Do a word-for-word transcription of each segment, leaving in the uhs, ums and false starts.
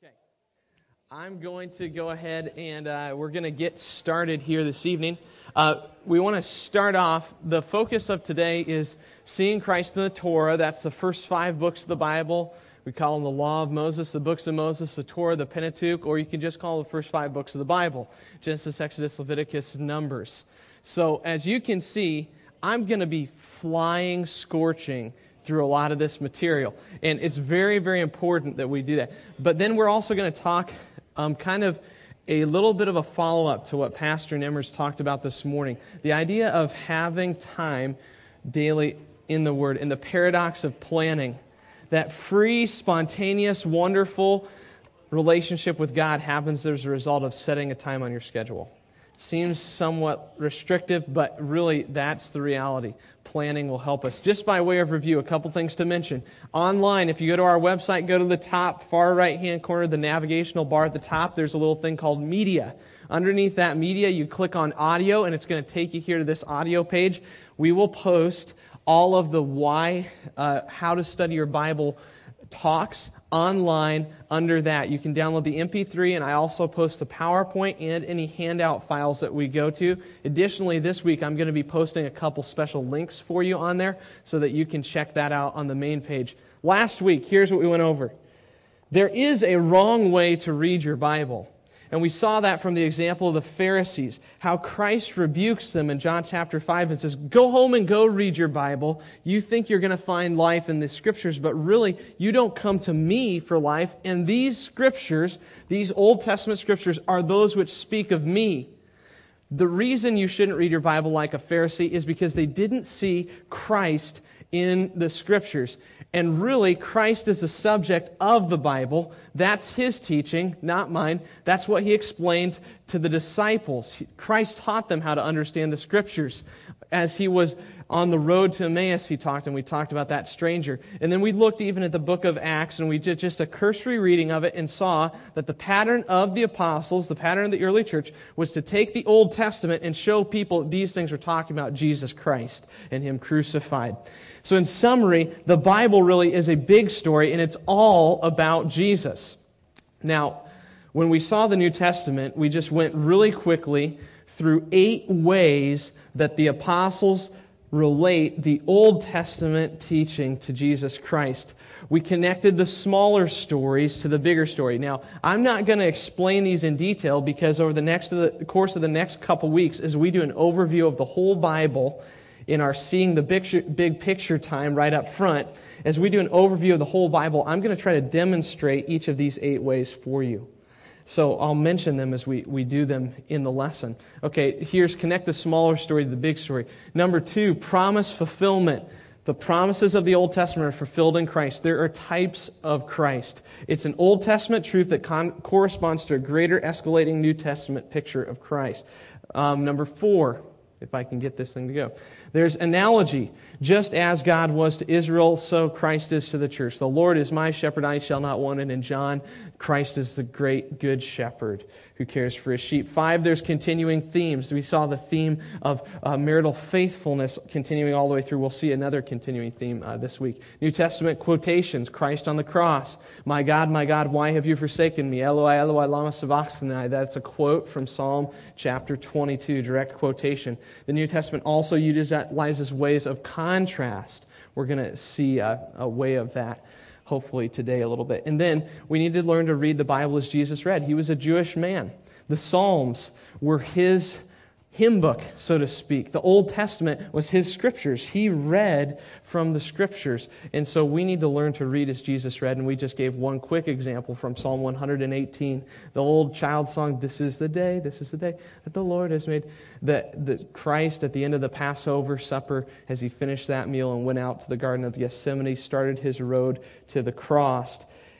Okay, I'm going to go ahead and uh, we're going to get started here this evening. Uh, we want to start off, the focus of today is seeing Christ in the Torah. That's the first five books of the Bible. We call them the Law of Moses, the books of Moses, the Torah, the Pentateuch, or you can just call the first five books of the Bible: Genesis, Exodus, Leviticus, Numbers. So as you can see, I'm going to be flying, scorching through a lot of this material. And it's very, very important that we do that. But then we're also going to talk um, kind of a little bit of a follow-up to what Pastor Nemmers talked about this morning. The idea of having time daily in the Word and the paradox of planning. That free, spontaneous, wonderful relationship with God happens as a result of setting a time on your schedule. Seems somewhat restrictive, but really that's the reality. Planning will help us. Just by way of review, a couple things to mention. Online, if you go to our website, go to the top far right-hand corner, the navigational bar at the top, there's a little thing called Media. Underneath that Media, you click on Audio, and it's going to take you here to this audio page. We will post all of the why, uh, how to study your Bible talks online under that. You can download the M P three, and I also post the PowerPoint and any handout files that we go to. Additionally, this week I'm going to be posting a couple special links for you on there so that you can check that out on the main page. Last week, here's what we went over. There is a wrong way to read your Bible. And we saw that from the example of the Pharisees, how Christ rebukes them in John chapter five and says, go home and go read your Bible. You think you're going to find life in the Scriptures, but really you don't come to me for life. And these Scriptures, these Old Testament Scriptures, are those which speak of me. The reason you shouldn't read your Bible like a Pharisee is because they didn't see Christ in the Scriptures. And really, Christ is the subject of the Bible. That's His teaching, not mine. That's what He explained to the disciples. Christ taught them how to understand the Scriptures. As He was on the road to Emmaus, He talked, and we talked about that stranger. And then we looked even at the book of Acts, and we did just a cursory reading of it and saw that the pattern of the apostles, the pattern of the early church, was to take the Old Testament and show people these things were talking about Jesus Christ and Him crucified. So in summary, the Bible really is a big story, and it's all about Jesus. Now, when we saw the New Testament, we just went really quickly through eight ways that the apostles relate the Old Testament teaching to Jesus Christ. We connected the smaller stories to the bigger story. Now, I'm not going to explain these in detail because over the next of the course of the next couple weeks, as we do an overview of the whole Bible in our Seeing the Big, big Picture time right up front, as we do an overview of the whole Bible, I'm going to try to demonstrate each of these eight ways for you. So I'll mention them as we, we do them in the lesson. Okay, here's connect the smaller story to the big story. Number two, promise fulfillment. The promises of the Old Testament are fulfilled in Christ. There are types of Christ. It's an Old Testament truth that con- corresponds to a greater escalating New Testament picture of Christ. Um, number four, if I can get this thing to go. There's analogy. Just as God was to Israel, so Christ is to the church. The Lord is my shepherd, I shall not want. And in John, Christ is the great good shepherd who cares for His sheep. Five, there's continuing themes. We saw the theme of uh, marital faithfulness continuing all the way through. We'll see another continuing theme uh, this week. New Testament quotations. Christ on the cross. My God, my God, why have you forsaken me? Eloi, Eloi, lama sabachthani. That's a quote from Psalm chapter twenty-two, direct quotation. The New Testament also utilizes ways of contrast. We're going to see a, a way of that hopefully today a little bit. And then we need to learn to read the Bible as Jesus read. He was a Jewish man. The Psalms were his hymn book, so to speak. The Old Testament was his scriptures. He read from the scriptures. And so we need to learn to read as Jesus read. And we just gave one quick example from Psalm one hundred eighteen. The old child song, this is the day, this is the day that the Lord has made. That the Christ at the end of the Passover supper, as He finished that meal and went out to the Garden of Gethsemane, started His road to the cross.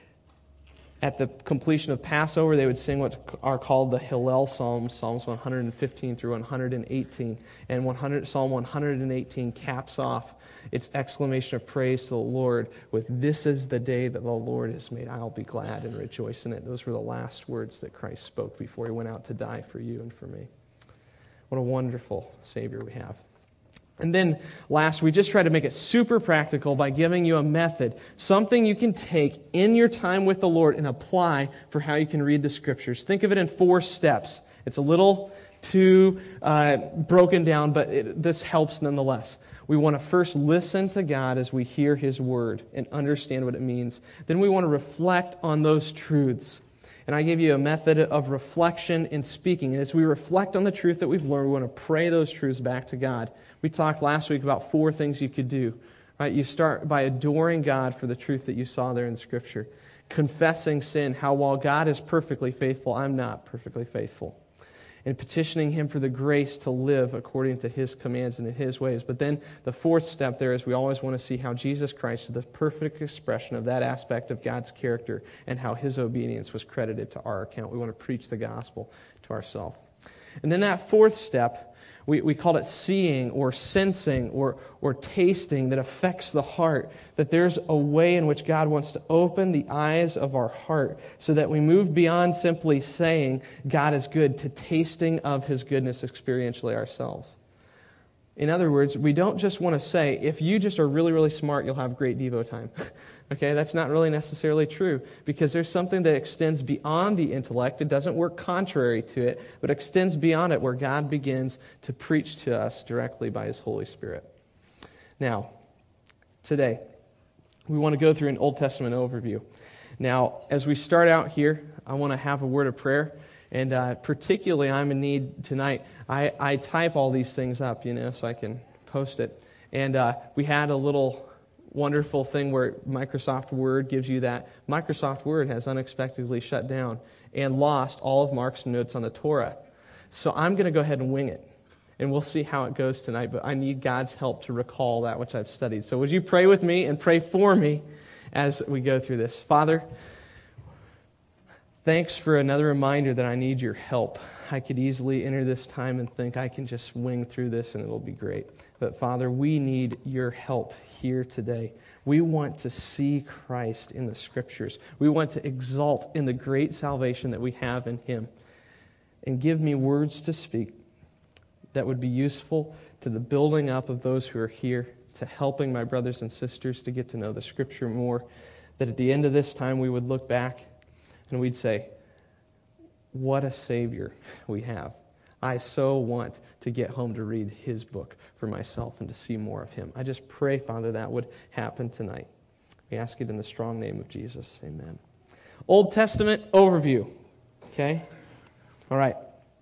At the completion of Passover, they would sing what are called the Hallel Psalms, Psalms one hundred fifteen through one hundred eighteen. And one hundred, Psalm one hundred eighteen caps off its exclamation of praise to the Lord with, this is the day that the Lord has made. I'll be glad and rejoice in it. Those were the last words that Christ spoke before He went out to die for you and for me. What a wonderful Savior we have. And then last, we just try to make it super practical by giving you a method, something you can take in your time with the Lord and apply for how you can read the Scriptures. Think of it in four steps. It's a little too uh, broken down, but it, this helps nonetheless. We want to first listen to God as we hear His Word and understand what it means. Then we want to reflect on those truths. And I gave you a method of reflection and speaking. And as we reflect on the truth that we've learned, we want to pray those truths back to God. We talked last week about four things you could do. Right? You start by adoring God for the truth that you saw there in Scripture. Confessing sin, how while God is perfectly faithful, I'm not perfectly faithful. And petitioning Him for the grace to live according to His commands and in His ways. But then the fourth step there is we always want to see how Jesus Christ is the perfect expression of that aspect of God's character and how His obedience was credited to our account. We want to preach the gospel to ourselves. And then that fourth step, we, we called it seeing or sensing or, or tasting that affects the heart. That there's a way in which God wants to open the eyes of our heart so that we move beyond simply saying God is good to tasting of His goodness experientially ourselves. In other words, we don't just want to say, if you just are really, really smart, you'll have great Devo time. Okay, that's not really necessarily true, because there's something that extends beyond the intellect. It doesn't work contrary to it, but extends beyond it where God begins to preach to us directly by His Holy Spirit. Now, today, we want to go through an Old Testament overview. Now, as we start out here, I want to have a word of prayer. And uh, particularly, I'm in need tonight. I, I type all these things up, you know, so I can post it. And uh, we had a little wonderful thing where Microsoft Word gives you that. Microsoft Word has unexpectedly shut down and lost all of Mark's notes on the Torah. So I'm going to go ahead and wing it. And we'll see how it goes tonight. But I need God's help to recall that which I've studied. So would you pray with me and pray for me as we go through this? Father, thanks for another reminder that I need your help. I could easily enter this time and think I can just wing through this and it'll be great. But Father, we need your help here today. We want to see Christ in the Scriptures. We want to exalt in the great salvation that we have in Him. And give me words to speak that would be useful to the building up of those who are here, to helping my brothers and sisters to get to know the Scripture more, that at the end of this time we would look back and we'd say, what a Savior we have. I so want to get home to read His book for myself and to see more of Him. I just pray, Father, that would happen tonight. We ask it in the strong name of Jesus. Amen. Old Testament overview. Okay? All right.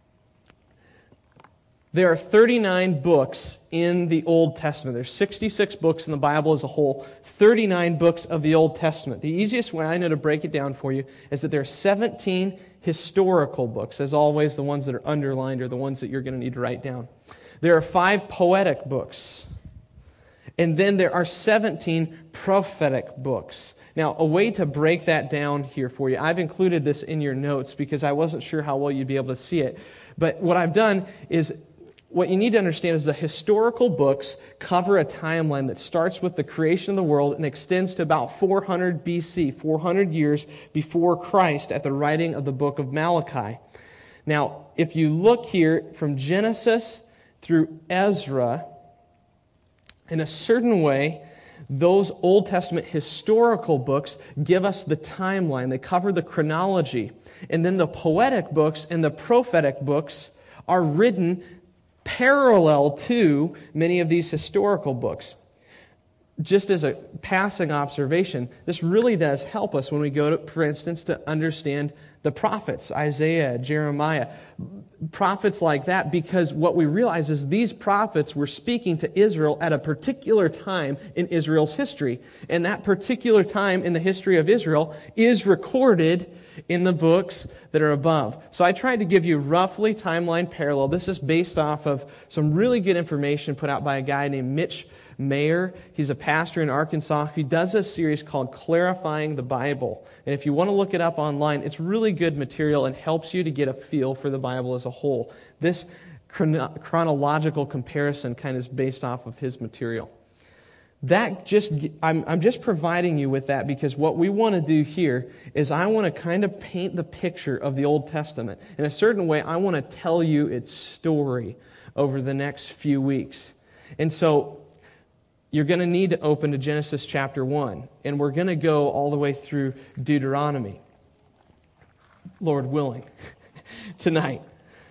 There are thirty-nine books in the Old Testament. There's sixty-six books in the Bible as a whole, thirty-nine books of the Old Testament. The easiest way I know to break it down for you is that there are seventeen historical books. As always, the ones that are underlined are the ones that you're going to need to write down. There are five poetic books. And then there are seventeen prophetic books. Now, a way to break that down here for you, I've included this in your notes because I wasn't sure how well you'd be able to see it. But what I've done is, what you need to understand is the historical books cover a timeline that starts with the creation of the world and extends to about four hundred B C, four hundred years before Christ at the writing of the book of Malachi. Now, if you look here from Genesis through Ezra, in a certain way, those Old Testament historical books give us the timeline. They cover the chronology. And then the poetic books and the prophetic books are written parallel to many of these historical books. Just as a passing observation, this really does help us when we go to, for instance, to understand the prophets, Isaiah, Jeremiah, prophets like that, because what we realize is these prophets were speaking to Israel at a particular time in Israel's history. And that particular time in the history of Israel is recorded in the books that are above. So I tried to give you roughly timeline parallel. This is based off of some really good information put out by a guy named Mitch Mayer. He's a pastor in Arkansas. He does a series called Clarifying the Bible. And if you want to look it up online, it's really good material and helps you to get a feel for the Bible as a whole. This chrono- chronological comparison kind of is based off of his material. That just I'm, I'm just providing you with that because what we want to do here is I want to kind of paint the picture of the Old Testament. In a certain way, I want to tell you its story over the next few weeks. And so you're going to need to open to Genesis chapter one. And we're going to go all the way through Deuteronomy, Lord willing, tonight.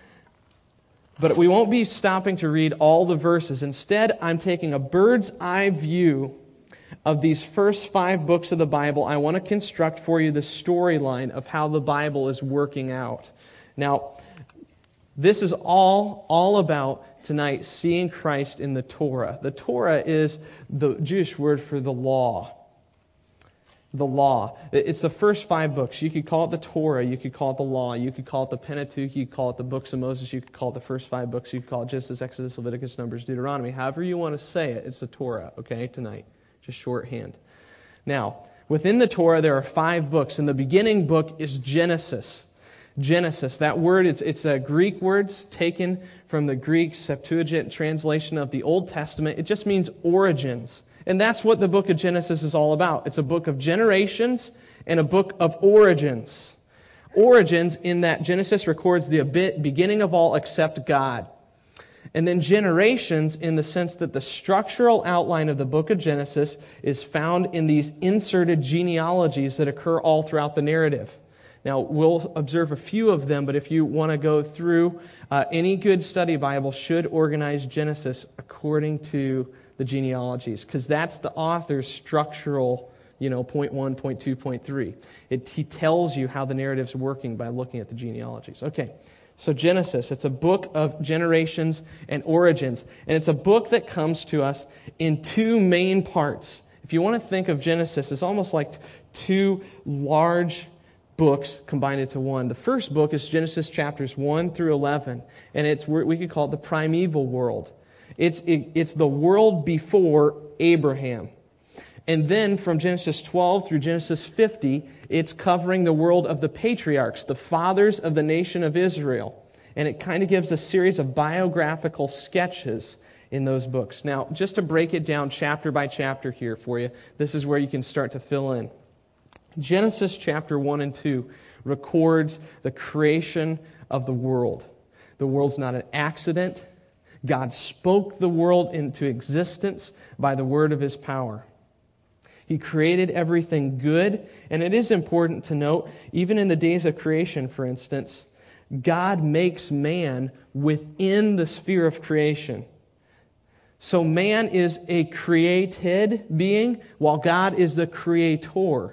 But we won't be stopping to read all the verses. Instead, I'm taking a bird's eye view of these first five books of the Bible. I want to construct for you the storyline of how the Bible is working out. Now, this is all, all about tonight seeing Christ in the Torah. The Torah is the Jewish word for the law. The law. It's the first five books. You could call it the Torah. You could call it the law. You could call it the Pentateuch. You could call it the books of Moses. You could call it the first five books. You could call it Genesis, Exodus, Leviticus, Numbers, Deuteronomy. However you want to say it, it's the Torah, okay, tonight. Just shorthand. Now, within the Torah, there are five books, and the beginning book is Genesis. Genesis, that word, it's, it's a Greek word taken from the Greek Septuagint translation of the Old Testament. It just means origins. And that's what the book of Genesis is all about. It's a book of generations and a book of origins. Origins in that Genesis records the beginning of all except God. And then generations in the sense that the structural outline of the book of Genesis is found in these inserted genealogies that occur all throughout the narrative. Now, we'll observe a few of them, but if you want to go through, uh, any good study Bible should organize Genesis according to the genealogies, because that's the author's structural, you know, point one, point two, point three. It, he tells you how the narrative's working by looking at the genealogies. Okay, so Genesis, it's a book of generations and origins, and it's a book that comes to us in two main parts. If you want to think of Genesis, it's almost like two large books combined into one. The first book is Genesis chapters one through eleven, and it's, we could call it the primeval world. It's, it, it's the world before Abraham. And then from Genesis twelve through Genesis fifty, it's covering the world of the patriarchs, the fathers of the nation of Israel. And it kind of gives a series of biographical sketches in those books. Now, just to break it down chapter by chapter here for you, this is where you can start to fill in. Genesis chapter one and two records the creation of the world. The world's not an accident. God spoke the world into existence by the word of His power. He created everything good, and it is important to note, even in the days of creation, for instance, God makes man within the sphere of creation. So man is a created being, while God is the creator.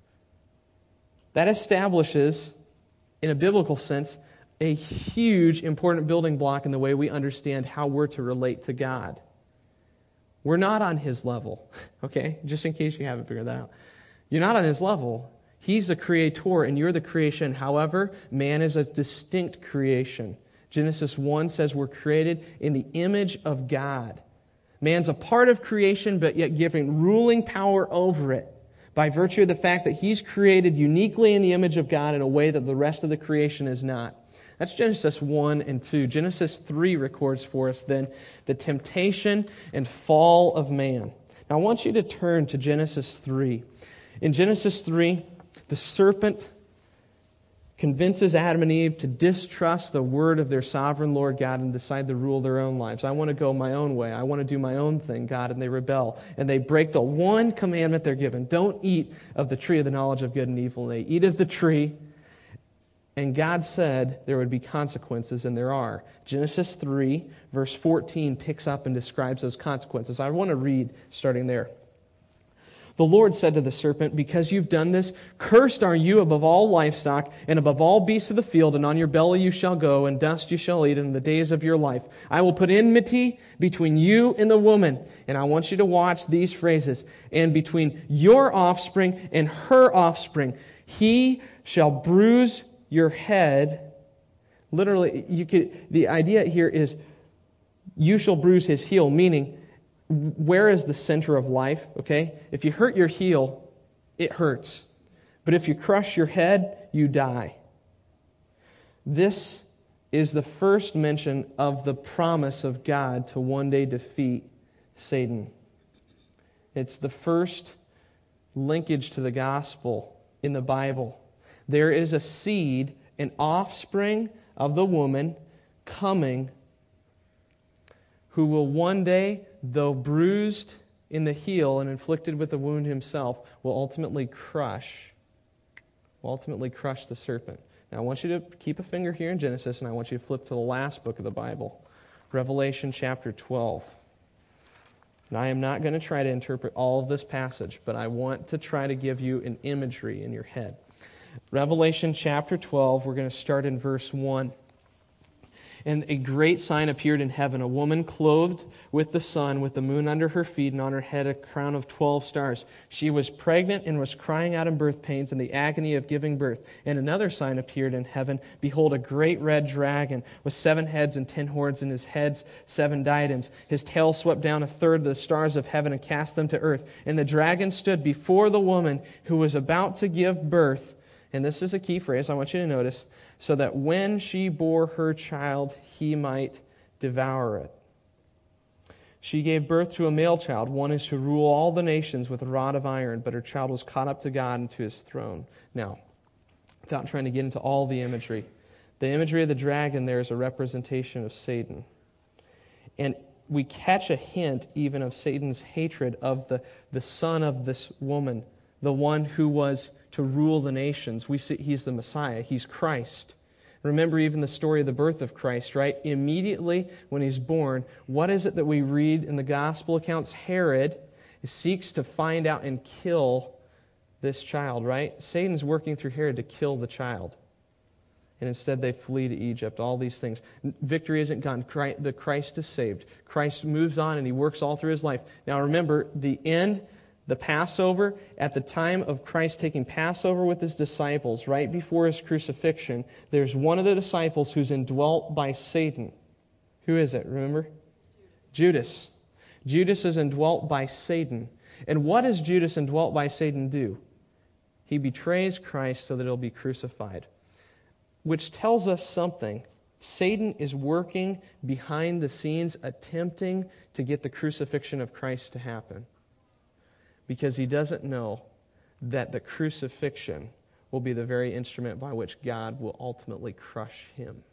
That establishes, in a biblical sense, a huge, important building block in the way we understand how we're to relate to God. We're not on His level, okay? Just in case you haven't figured that out. You're not on His level. He's the creator and you're the creation. However, man is a distinct creation. Genesis one says we're created in the image of God. Man's a part of creation, but yet given ruling power over it by virtue of the fact that he's created uniquely in the image of God in a way that the rest of the creation is not. That's Genesis one and two. Genesis three records for us then the temptation and fall of man. Now I want you to turn to Genesis three. In Genesis three, the serpent convinces Adam and Eve to distrust the word of their sovereign Lord God and decide to rule their own lives. I want to go my own way. I want to do my own thing, God. And they rebel. And they break the one commandment they're given. Don't eat of the tree of the knowledge of good and evil. And they eat of the tree. And God said there would be consequences, and there are. Genesis three, verse fourteen, picks up and describes those consequences. I want to read starting there. The Lord said to the serpent, because you've done this, cursed are you above all livestock and above all beasts of the field, and on your belly you shall go, and dust you shall eat in the days of your life. I will put enmity between you and the woman. And I want you to watch these phrases. And between your offspring and her offspring, he shall bruise your head. Literally, you could. The idea here is you shall bruise his heel, meaning where is the center of life, okay? If you hurt your heel, it hurts. But if you crush your head, you die. This is the first mention of the promise of God to one day defeat Satan. It's the first linkage to the gospel in the Bible. There is a seed, an offspring of the woman coming who will one day, though bruised in the heel and inflicted with a wound himself, will ultimately crush, will ultimately crush the serpent. Now I want you to keep a finger here in Genesis, and I want you to flip to the last book of the Bible, Revelation chapter twelve. And I am not going to try to interpret all of this passage, but I want to try to give you an imagery in your head. Revelation chapter twelve, we're going to start in verse one. And a great sign appeared in heaven, a woman clothed with the sun, with the moon under her feet, and on her head a crown of twelve stars. She was pregnant and was crying out in birth pains and the agony of giving birth. And another sign appeared in heaven. Behold, a great red dragon with seven heads and ten horns, and his heads seven diadems. His tail swept down a third of the stars of heaven and cast them to earth. And the dragon stood before the woman who was about to give birth. And this is a key phrase I want you to notice. So that when she bore her child, he might devour it. She gave birth to a male child. One is to rule all the nations with a rod of iron, but her child was caught up to God and to his throne. Now, without trying to get into all the imagery, the imagery of the dragon there is a representation of Satan. And we catch a hint even of Satan's hatred of the, the son of this woman, the one who was to rule the nations. We see he's the Messiah. He's Christ. Remember even the story of the birth of Christ, right? Immediately when he's born, what is it that we read in the gospel accounts? Herod seeks to find out and kill this child, right? Satan's working through Herod to kill the child. And instead they flee to Egypt, all these things. Victory isn't gone. The Christ is saved. Christ moves on and he works all through his life. Now remember, the end, the Passover, at the time of Christ taking Passover with his disciples, right before his crucifixion, there's one of the disciples who's indwelt by Satan. Who is it, remember? Judas. Judas is indwelt by Satan. And what does Judas indwelt by Satan do? He betrays Christ so that he'll be crucified. Which tells us something. Satan is working behind the scenes, attempting to get the crucifixion of Christ to happen. Because he doesn't know that the crucifixion will be the very instrument by which God will ultimately crush him.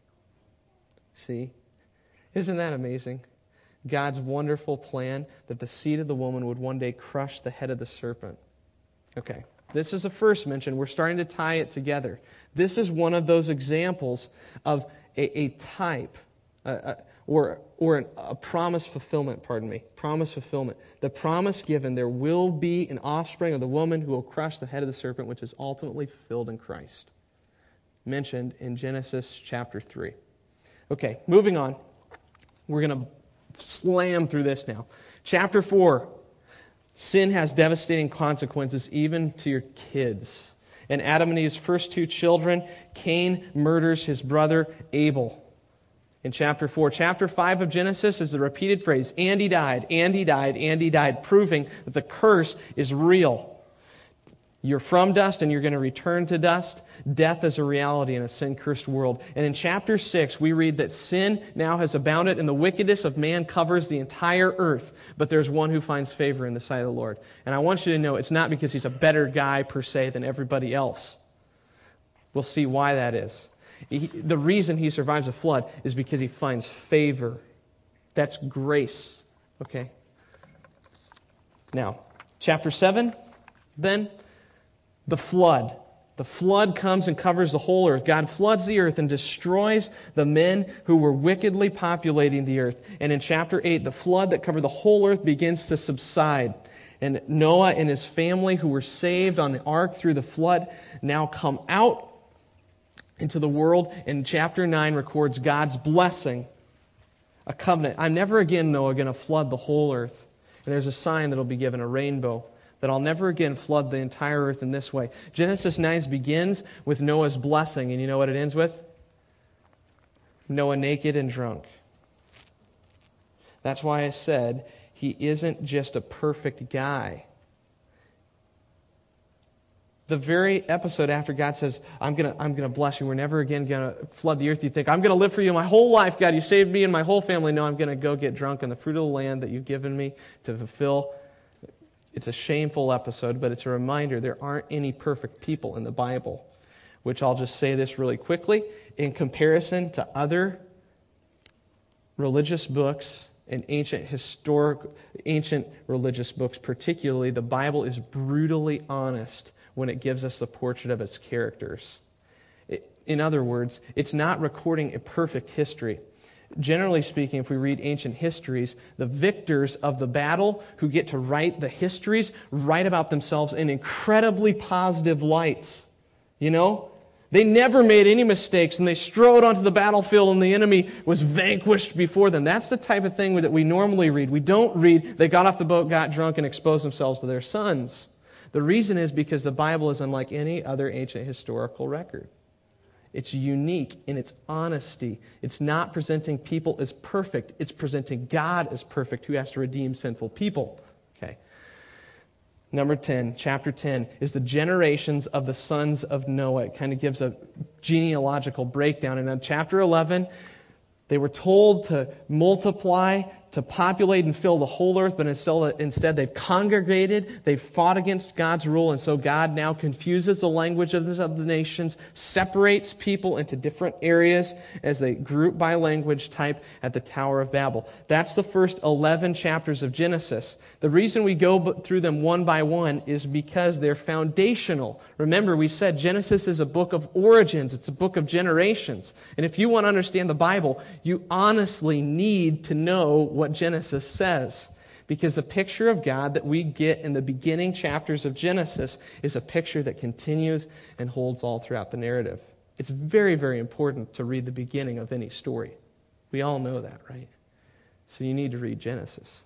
See? Isn't that amazing? God's wonderful plan that the seed of the woman would one day crush the head of the serpent. Okay, this is the first mention. We're starting to tie it together. This is one of those examples of a, a type, a, a, or or an, a promise fulfillment, pardon me, promise fulfillment. The promise given, there will be an offspring of the woman who will crush the head of the serpent, which is ultimately fulfilled in Christ. Mentioned in Genesis chapter three. Okay, moving on. We're going to slam through this now. Chapter four. Sin has devastating consequences even to your kids. And Adam and Eve's first two children, Cain murders his brother Abel. In chapter four. Chapter five of Genesis is the repeated phrase, and he died, and he died, and he died, proving that the curse is real. You're from dust and you're going to return to dust. Death is a reality in a sin-cursed world. And in chapter six, we read that sin now has abounded and the wickedness of man covers the entire earth. But there's one who finds favor in the sight of the Lord. And I want you to know it's not because he's a better guy per se than everybody else. We'll see why that is. He, the reason he survives a flood is because he finds favor. That's grace. Okay? Now, chapter seven, then, the flood. The flood comes and covers the whole earth. God floods the earth and destroys the men who were wickedly populating the earth. And in chapter eight, the flood that covered the whole earth begins to subside. And Noah and his family who were saved on the ark through the flood now come out into the world. And chapter nine records God's blessing, a covenant. I'm never again, Noah, going to flood the whole earth. And there's a sign that will be given, a rainbow, that I'll never again flood the entire earth in this way. Genesis nine begins with Noah's blessing. And you know what it ends with? Noah naked and drunk. That's why I said he isn't just a perfect guy. The very episode after God says, I'm going to I'm going to bless you. We're never again going to flood the earth. You think, I'm going to live for you my whole life, God. You saved me and my whole family. No, I'm going to go get drunk on the fruit of the land that you've given me to fulfill. It's a shameful episode, but it's a reminder there aren't any perfect people in the Bible. Which I'll just say this really quickly. In comparison to other religious books in ancient historic, ancient religious books particularly, the Bible is brutally honest when it gives us the portrait of its characters. It, in other words, it's not recording a perfect history. Generally speaking, if we read ancient histories, the victors of the battle who get to write the histories write about themselves in incredibly positive lights. You know? They never made any mistakes, and they strode onto the battlefield and the enemy was vanquished before them. That's the type of thing that we normally read. We don't read they got off the boat, got drunk, and exposed themselves to their sons. The reason is because the Bible is unlike any other ancient historical record. It's unique in its honesty. It's not presenting people as perfect. It's presenting God as perfect who has to redeem sinful people. Okay. Number ten, chapter ten, is the generations of the sons of Noah. It kind of gives a genealogical breakdown. And in chapter eleven, they were told to multiply, to populate and fill the whole earth, but instead, instead they've congregated, they've fought against God's rule, and so God now confuses the language of the, of the nations, separates people into different areas as they group by language type at the Tower of Babel. That's the first eleven chapters of Genesis. The reason we go through them one by one is because they're foundational. Remember, we said Genesis is a book of origins. It's a book of generations. And if you want to understand the Bible, you honestly need to know what Genesis says. Because the picture of God that we get in the beginning chapters of Genesis is a picture that continues and holds all throughout the narrative. It's very, very important to read the beginning of any story. We all know that, right? So you need to read Genesis.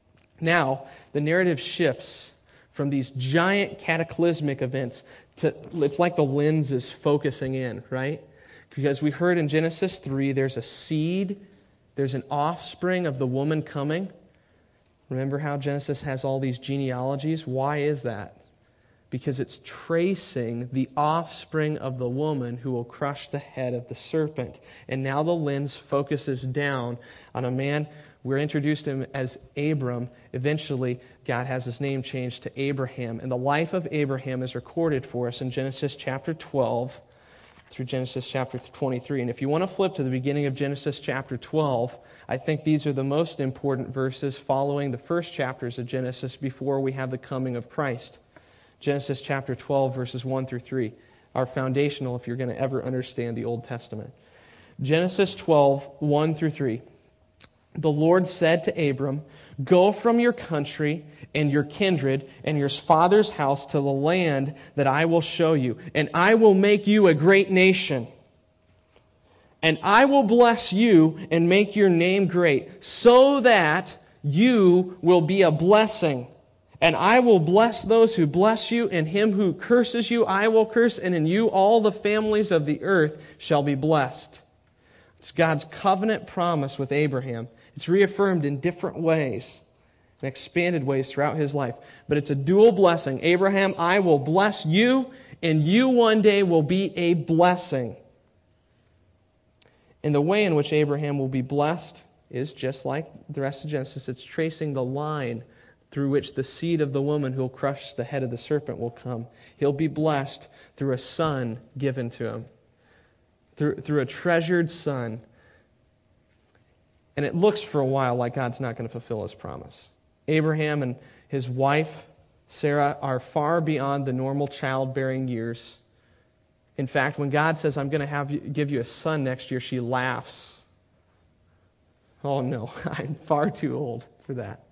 Now, the narrative shifts from these giant cataclysmic events to, it's like the lens is focusing in, right? Because we heard in Genesis three, there's a seed, there's an offspring of the woman coming. Remember how Genesis has all these genealogies? Why is that? Because it's tracing the offspring of the woman who will crush the head of the serpent. And now the lens focuses down on a man. We're introduced to him as Abram. Eventually, God has his name changed to Abraham. And the life of Abraham is recorded for us in Genesis chapter twelve through Genesis chapter twenty-three. And if you want to flip to the beginning of Genesis chapter twelve, I think these are the most important verses following the first chapters of Genesis before we have the coming of Christ. Genesis chapter twelve, verses one through three are foundational if you're going to ever understand the Old Testament. Genesis twelve, one through three. The Lord said to Abram, "Go from your country and your kindred and your father's house to the land that I will show you, and I will make you a great nation. And I will bless you and make your name great, so that you will be a blessing. And I will bless those who bless you, and him who curses you I will curse, and in you all the families of the earth shall be blessed." It's God's covenant promise with Abraham. It's reaffirmed in different ways, in expanded ways throughout his life. But it's a dual blessing. Abraham, I will bless you, and you one day will be a blessing. And the way in which Abraham will be blessed is just like the rest of Genesis. It's tracing the line through which the seed of the woman who will crush the head of the serpent will come. He'll be blessed through a son given to him, through, through a treasured son. And it looks for a while like God's not going to fulfill his promise. Abraham and his wife, Sarah, are far beyond the normal childbearing years. In fact, when God says, "I'm going to have you, give you a son next year," she laughs. Oh no, I'm far too old for that.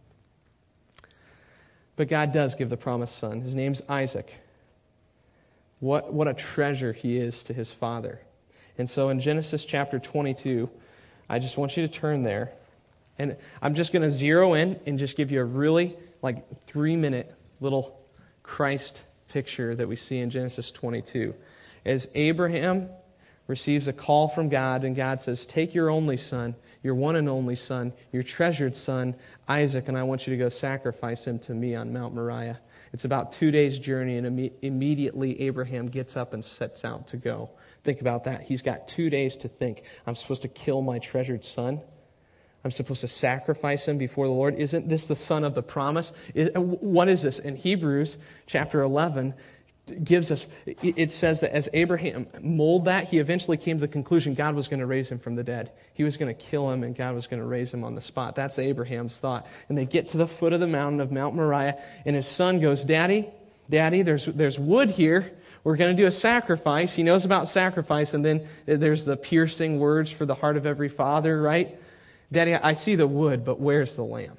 But God does give the promised son. His name's Isaac. What, what a treasure he is to his father. And so in Genesis chapter twenty-two, I just want you to turn there. And I'm just going to zero in and just give you a really like three-minute little Christ picture that we see in Genesis twenty-two. As Abraham receives a call from God, and God says, "Take your only son, your one and only son, your treasured son, Isaac, and I want you to go sacrifice him to me on Mount Moriah." It's about two days' journey, and imme- immediately Abraham gets up and sets out to go. Think about that. He's got two days to think. I'm supposed to kill my treasured son. I'm supposed to sacrifice him before the Lord. Isn't this the son of the promise? What is this? In Hebrews chapter eleven, gives us, it says that as Abraham molded that, he eventually came to the conclusion God was going to raise him from the dead. He was going to kill him and God was going to raise him on the spot. That's Abraham's thought. And they get to the foot of the mountain of Mount Moriah, and his son goes, Daddy, Daddy, there's there's wood here. We're going to do a sacrifice. He knows about sacrifice, and then there's the piercing words for the heart of every father, right? Daddy, I see the wood, but where's the lamb?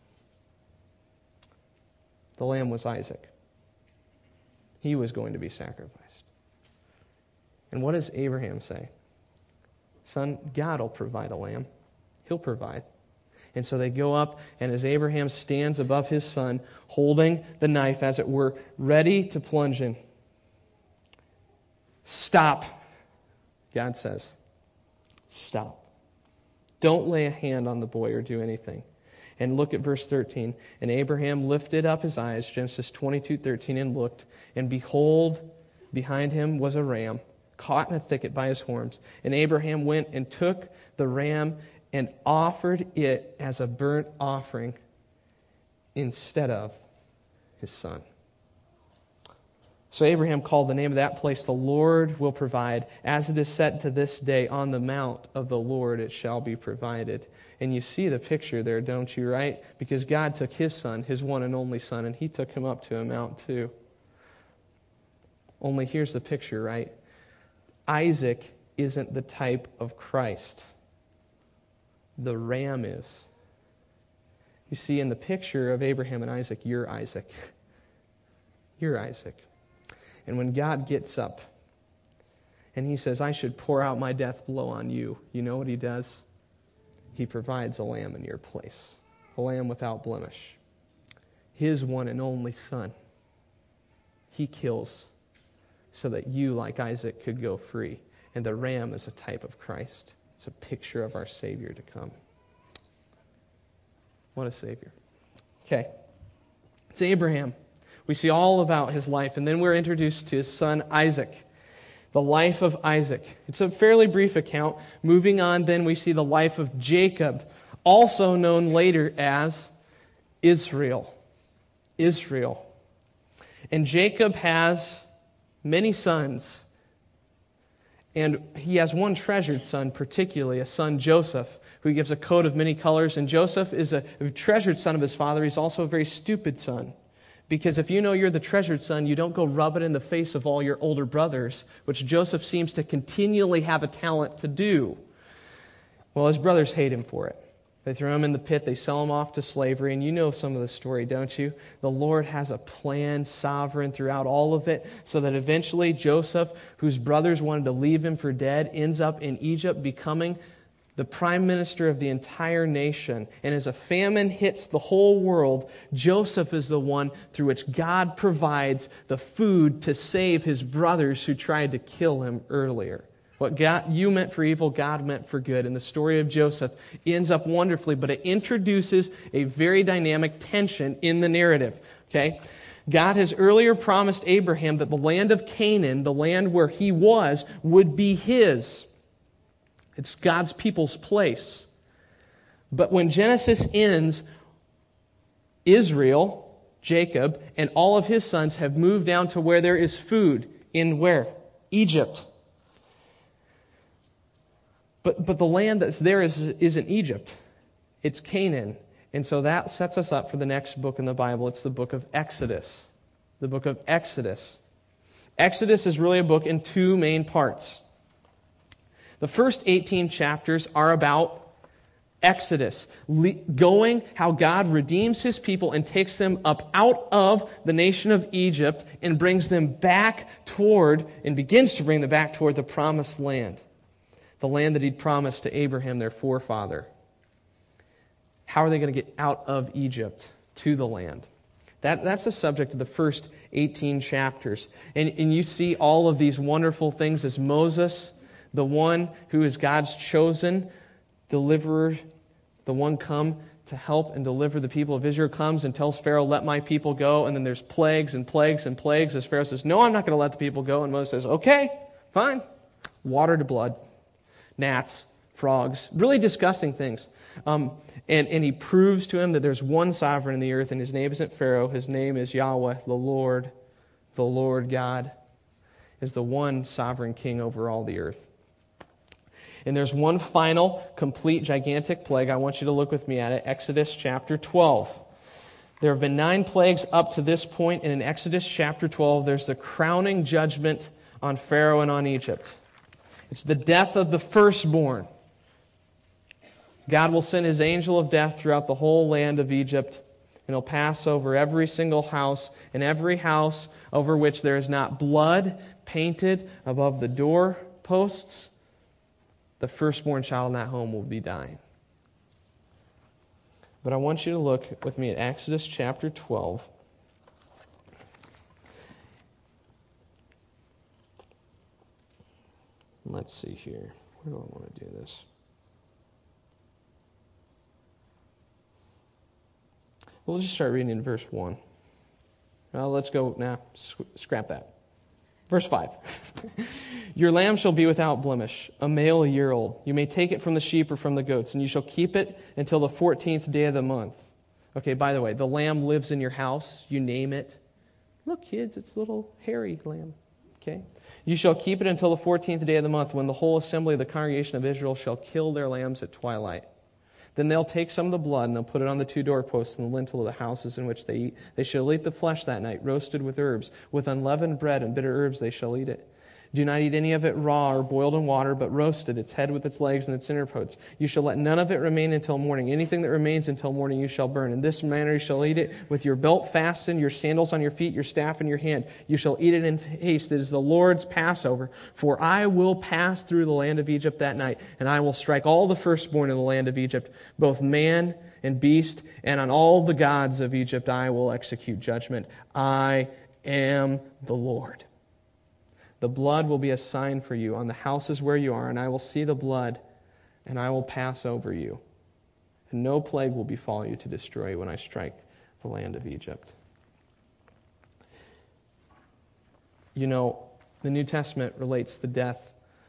The lamb was Isaac. He was going to be sacrificed. And what does Abraham say? Son, God will provide a lamb. He'll provide. And so they go up, and as Abraham stands above his son, holding the knife, as it were, ready to plunge in, stop, God says. Stop. Don't lay a hand on the boy or do anything. And look at verse thirteen. And Abraham lifted up his eyes, Genesis twenty-two thirteen, and looked, and behold, behind him was a ram, caught in a thicket by his horns. And Abraham went and took the ram and offered it as a burnt offering instead of his son. So Abraham called the name of that place, the Lord will provide. As it is said to this day, on the mount of the Lord it shall be provided. And you see the picture there, don't you, right? Because God took his son, his one and only son, and he took him up to a mount too. Only here's the picture, right? Isaac isn't the type of Christ. The ram is. You see, in the picture of Abraham and Isaac, you're Isaac. You're Isaac. And when God gets up and he says, I should pour out my death blow on you, you know what he does? He provides a lamb in your place. A lamb without blemish. His one and only son. He kills so that you, like Isaac, could go free. And the ram is a type of Christ. It's a picture of our Savior to come. What a Savior. Okay. It's Abraham. We see all about his life, and then we're introduced to his son Isaac. The life of Isaac. It's a fairly brief account. Moving on, then we see the life of Jacob, also known later as Israel. Israel. And Jacob has many sons. And he has one treasured son, particularly a son Joseph, who he gives a coat of many colors. And Joseph is a treasured son of his father. He's also a very stupid son. Because if you know you're the treasured son, you don't go rub it in the face of all your older brothers, which Joseph seems to continually have a talent to do. Well, his brothers hate him for it. They throw him in the pit, they sell him off to slavery, and you know some of the story, don't you? The Lord has a plan, sovereign throughout all of it, so that eventually Joseph, whose brothers wanted to leave him for dead, ends up in Egypt becoming the prime minister of the entire nation. And as a famine hits the whole world, Joseph is the one through which God provides the food to save his brothers who tried to kill him earlier. What God, you meant for evil, God meant for good. And the story of Joseph ends up wonderfully, but it introduces a very dynamic tension in the narrative. Okay? God has earlier promised Abraham that the land of Canaan, the land where he was, would be his. It's God's people's place. But when Genesis ends, Israel, Jacob, and all of his sons have moved down to where there is food. In where? Egypt. But but the land that's there is, isn't Egypt. It's Canaan. And so that sets us up for the next book in the Bible. It's the book of Exodus. The book of Exodus. Exodus is really a book in two main parts. The first eighteen chapters are about Exodus, going how God redeems his people and takes them up out of the nation of Egypt and brings them back toward, and begins to bring them back toward the promised land. The land that he'd promised to Abraham, their forefather. How are they going to get out of Egypt to the land? That, that's the subject of the first eighteen chapters. And, and you see all of these wonderful things as Moses, the one who is God's chosen deliverer, the one come to help and deliver the people of Israel, comes and tells Pharaoh, let my people go. And then there's plagues and plagues and plagues as Pharaoh says, no, I'm not going to let the people go. And Moses says, okay, fine. Water to blood, gnats, frogs, really disgusting things. Um, and, and he proves to him that there's one sovereign in the earth, and his name isn't Pharaoh. His name is Yahweh, the Lord, The Lord God is the one sovereign king over all the earth. And there's one final, complete, gigantic plague. I want you to look with me at it. Exodus chapter twelve. There have been nine plagues up to this point, and in Exodus chapter twelve, there's the crowning judgment on Pharaoh and on Egypt. It's the death of the firstborn. God will send His angel of death throughout the whole land of Egypt, and He'll pass over every single house, and every house over which there is not blood painted above the doorposts, the firstborn child in that home will be dying. But I want you to look with me at Exodus chapter twelve. Let's see here. Where do I want to do this? We'll just start reading in verse one. Well, let's go now. Nah, scrap that. Verse five. Your lamb shall be without blemish, a male a year old. You may take it from the sheep or from the goats, and you shall keep it until the fourteenth day of the month. Okay, by the way, the lamb lives in your house. You name it. Look, kids, it's little hairy lamb. Okay? You shall keep it until the fourteenth day of the month, when the whole assembly of the congregation of Israel shall kill their lambs at twilight. Then they'll take some of the blood and they'll put it on the two doorposts and the lintel of the houses in which they eat. They shall eat the flesh that night, roasted with herbs. With unleavened bread and bitter herbs they shall eat it. Do not eat any of it raw or boiled in water, but roasted, its head with its legs and its inner parts. You shall let none of it remain until morning. Anything that remains until morning you shall burn. In this manner you shall eat it, with your belt fastened, your sandals on your feet, your staff in your hand. You shall eat it in haste. It is the Lord's Passover. For I will pass through the land of Egypt that night, and I will strike all the firstborn in the land of Egypt, both man and beast, and on all the gods of Egypt I will execute judgment. I am the Lord. The blood will be a sign for you on the houses where you are, and I will see the blood, and I will pass over you. And no plague will befall you to destroy you when I strike the land of Egypt. You know, the New Testament relates the death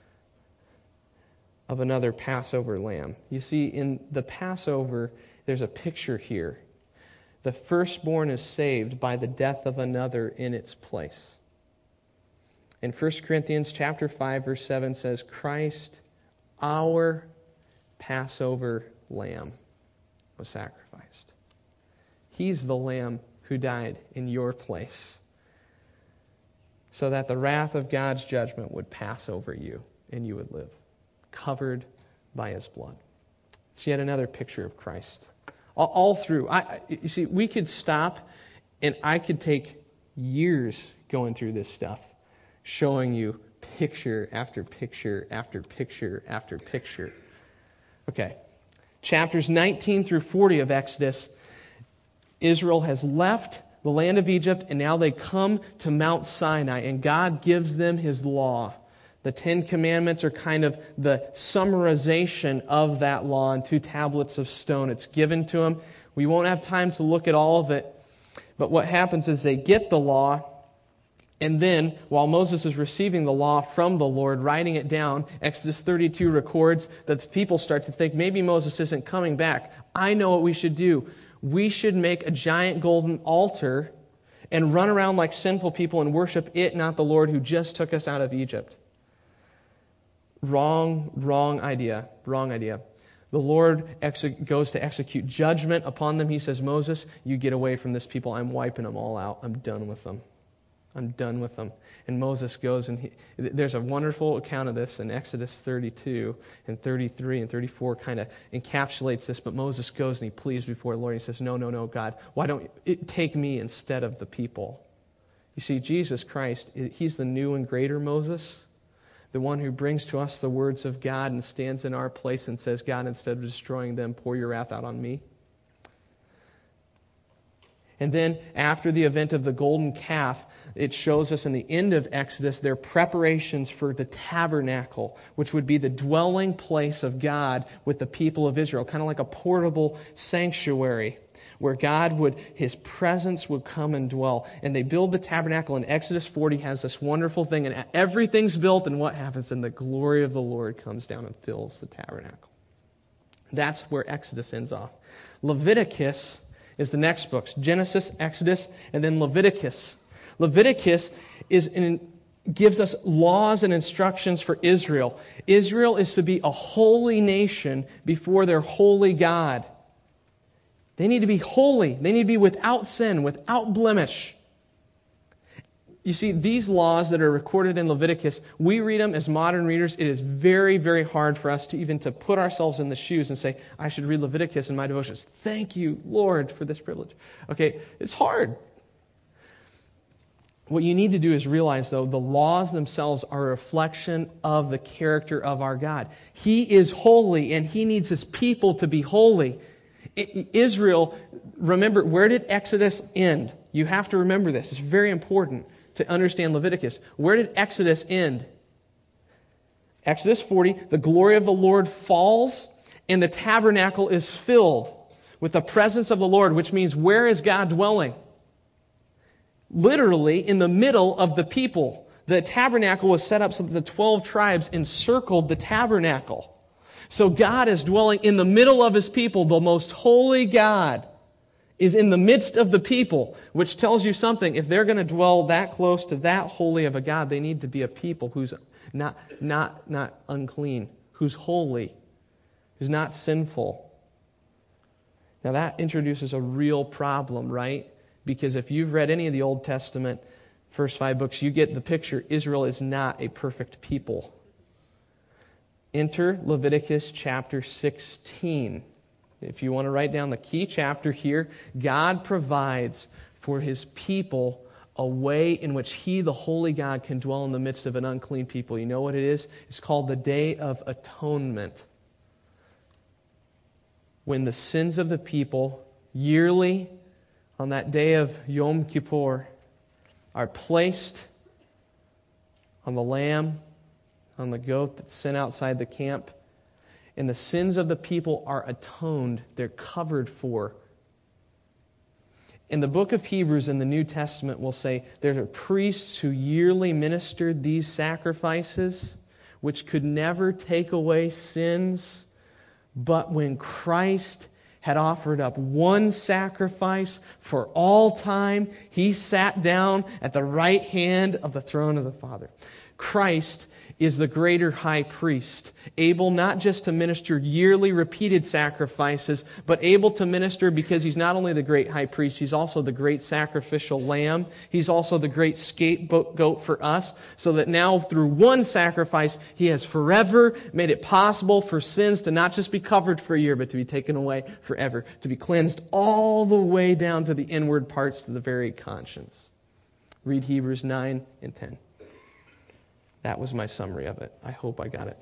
of another Passover lamb. You see, in the Passover, there's a picture here. The firstborn is saved by the death of another in its place. In First Corinthians chapter five, verse seven says, Christ, our Passover lamb, was sacrificed. He's the lamb who died in your place, so that the wrath of God's judgment would pass over you and you would live, covered by His blood. It's yet another picture of Christ. All, all through, I, you see, we could stop and I could take years going through this stuff, showing you picture after picture after picture after picture. Okay, chapters nineteen through forty of Exodus, Israel has left the land of Egypt, and now they come to Mount Sinai, and God gives them His law. The Ten Commandments are kind of the summarization of that law in two tablets of stone. It's given to them. We won't have time to look at all of it, but what happens is they get the law, and then, while Moses is receiving the law from the Lord, writing it down, Exodus thirty-two records that the people start to think, maybe Moses isn't coming back. I know what we should do. We should make a giant golden altar and run around like sinful people and worship it, not the Lord who just took us out of Egypt. Wrong, wrong idea. Wrong idea. The Lord ex- goes to execute judgment upon them. He says, Moses, you get away from this people. I'm wiping them all out. I'm done with them. I'm done with them. And Moses goes, and he, there's a wonderful account of this in Exodus thirty-two and thirty-three and thirty-four kind of encapsulates this. But Moses goes and he pleads before the Lord. He says, no, no, no, God, why don't you take me instead of the people? You see, Jesus Christ, He's the new and greater Moses, the one who brings to us the words of God and stands in our place and says, God, instead of destroying them, pour your wrath out on me. And then after the event of the golden calf, it shows us in the end of Exodus their preparations for the tabernacle, which would be the dwelling place of God with the people of Israel, kind of like a portable sanctuary where God would, His presence would come and dwell. And they build the tabernacle, and Exodus forty has this wonderful thing, and everything's built, and what happens? And the glory of the Lord comes down and fills the tabernacle. That's where Exodus ends off. Leviticus is the next books. Genesis, Exodus, and then Leviticus. Leviticus is in, gives us laws and instructions for Israel. Israel is to be a holy nation before their holy God. They need to be holy. They need to be without sin, without blemish. You see, these laws that are recorded in Leviticus, we read them as modern readers. It is very, very hard for us to even to put ourselves in the shoes and say, I should read Leviticus in my devotions. Thank you, Lord, for this privilege. Okay, it's hard. What you need to do is realize, though, the laws themselves are a reflection of the character of our God. He is holy, and He needs His people to be holy. Israel, remember, where did Exodus end? You have to remember this. It's very important to understand Leviticus. Where did Exodus end? Exodus forty, the glory of the Lord falls, and the tabernacle is filled with the presence of the Lord, which means where is God dwelling? Literally in the middle of the people. The tabernacle was set up so that the twelve tribes encircled the tabernacle. So God is dwelling in the middle of His people. The most holy God is in the midst of the people, which tells you something. If they're going to dwell that close to that holy of a God, they need to be a people who's not, not, not unclean, who's holy, who's not sinful. Now that introduces a real problem, right? Because if you've read any of the Old Testament, first five books, you get the picture. Israel is not a perfect people. Enter Leviticus chapter sixteen. If you want to write down the key chapter here, God provides for His people a way in which He, the holy God, can dwell in the midst of an unclean people. You know what it is? It's called the Day of Atonement. When the sins of the people yearly on that day of Yom Kippur are placed on the lamb, on the goat that's sent outside the camp, and the sins of the people are atoned. They're covered for. In the book of Hebrews in the New Testament will say there are priests who yearly ministered these sacrifices, which could never take away sins. But when Christ had offered up one sacrifice for all time, He sat down at the right hand of the throne of the Father. Christ is the greater high priest, able not just to minister yearly repeated sacrifices, but able to minister because He's not only the great high priest, He's also the great sacrificial lamb. He's also the great scapegoat for us, so that now through one sacrifice, He has forever made it possible for sins to not just be covered for a year, but to be taken away forever, to be cleansed all the way down to the inward parts, to the very conscience. Read Hebrews nine and ten. That was my summary of it. I hope I got it.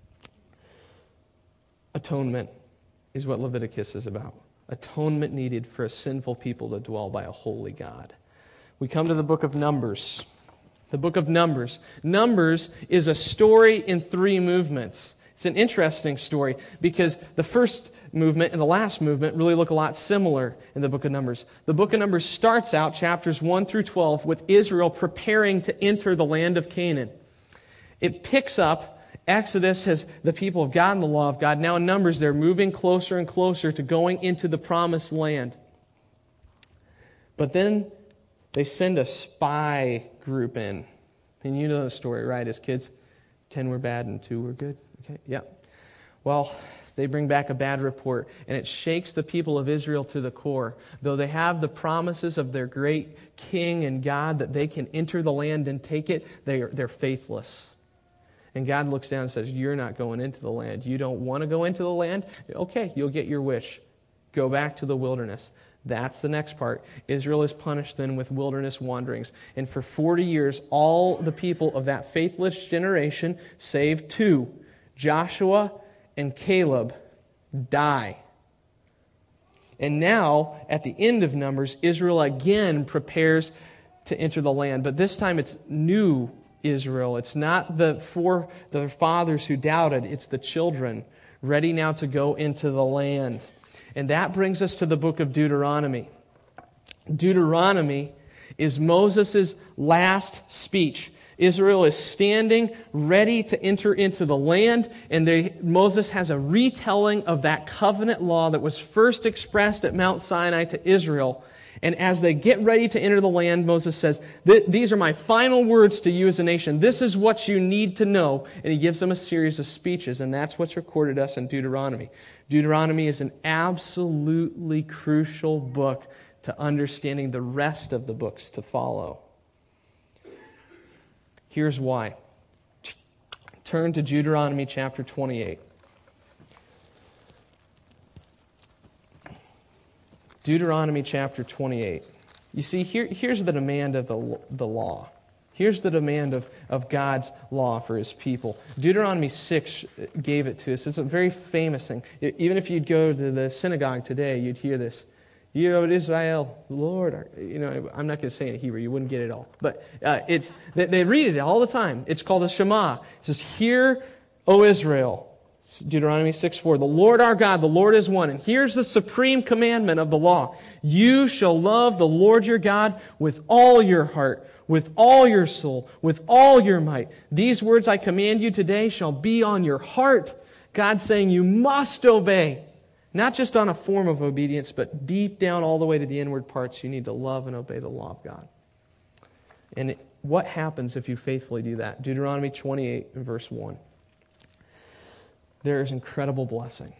Atonement is what Leviticus is about. Atonement needed for a sinful people to dwell by a holy God. We come to the book of Numbers. The book of Numbers. Numbers is a story in three movements. It's an interesting story because the first movement and the last movement really look a lot similar in the book of Numbers. The book of Numbers starts out, chapters one through twelve, with Israel preparing to enter the land of Canaan. It picks up, Exodus has the people of God and the law of God. Now in Numbers, they're moving closer and closer to going into the promised land. But then they send a spy group in. And you know the story, right, as kids? Ten were bad and two were good. Okay, yep. Well, they bring back a bad report, and it shakes the people of Israel to the core. Though they have the promises of their great king and God that they can enter the land and take it, they are, they're faithless. And God looks down and says, you're not going into the land. You don't want to go into the land? Okay, you'll get your wish. Go back to the wilderness. That's the next part. Israel is punished then with wilderness wanderings. And for forty years, all the people of that faithless generation, save two, Joshua and Caleb, die. And now, at the end of Numbers, Israel again prepares to enter the land. But this time it's new Israel. It's not the four the fathers who doubted. It's the children ready now to go into the land. And that brings us to the book of Deuteronomy. Deuteronomy is Moses' last speech. Israel is standing ready to enter into the land, and they, Moses has a retelling of that covenant law that was first expressed at Mount Sinai to Israel. And as they get ready to enter the land, Moses says, these are my final words to you as a nation. This is what you need to know. And he gives them a series of speeches, and that's what's recorded us in Deuteronomy. Deuteronomy is an absolutely crucial book to understanding the rest of the books to follow. Here's why. Turn to Deuteronomy chapter twenty-eight. Deuteronomy chapter twenty-eight. You see, here, here's the demand of the, the law. Here's the demand of, of God's law for His people. Deuteronomy six gave it to us. It's a very famous thing. Even if you'd go to the synagogue today, you'd hear this. You know, Israel, Lord, you know, I'm not going to say it in Hebrew, you wouldn't get it all. But uh, it's they, they read it all the time. It's called the Shema. It says, "Hear, O Israel." Deuteronomy six four. "The Lord our God, the Lord is one." And here's the supreme commandment of the law. "You shall love the Lord your God with all your heart, with all your soul, with all your might. These words I command you today shall be on your heart." God's saying you must obey. Not just on a form of obedience, but deep down all the way to the inward parts, you need to love and obey the law of God. And it, what happens if you faithfully do that? Deuteronomy twenty-eight and verse one. There is incredible blessing.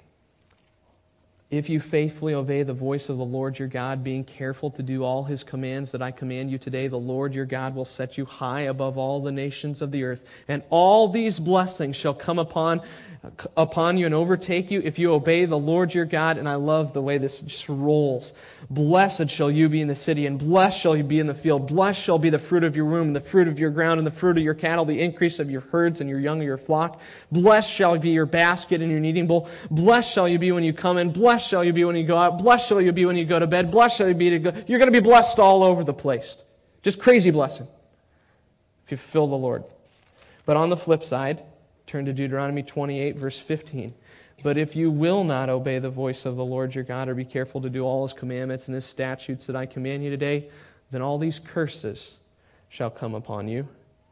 "If you faithfully obey the voice of the Lord your God, being careful to do all His commands that I command you today, the Lord your God will set you high above all the nations of the earth. And all these blessings shall come upon upon you and overtake you if you obey the Lord your God." And I love the way this just rolls. "Blessed shall you be in the city, and blessed shall you be in the field. Blessed shall be the fruit of your womb, and the fruit of your ground, and the fruit of your cattle, the increase of your herds, and your young of your flock. Blessed shall be your basket and your kneading bowl. Blessed shall you be when you come in. Blessed shall you be when you go out. Blessed shall you be when you go to bed. Blessed shall you be to go." You're going to be blessed all over the place. Just crazy blessing if you fulfill the Lord. But on the flip side, turn to Deuteronomy twenty-eight, verse fifteen. "But if you will not obey the voice of the Lord your God, or be careful to do all His commandments and His statutes that I command you today, then all these curses shall come upon you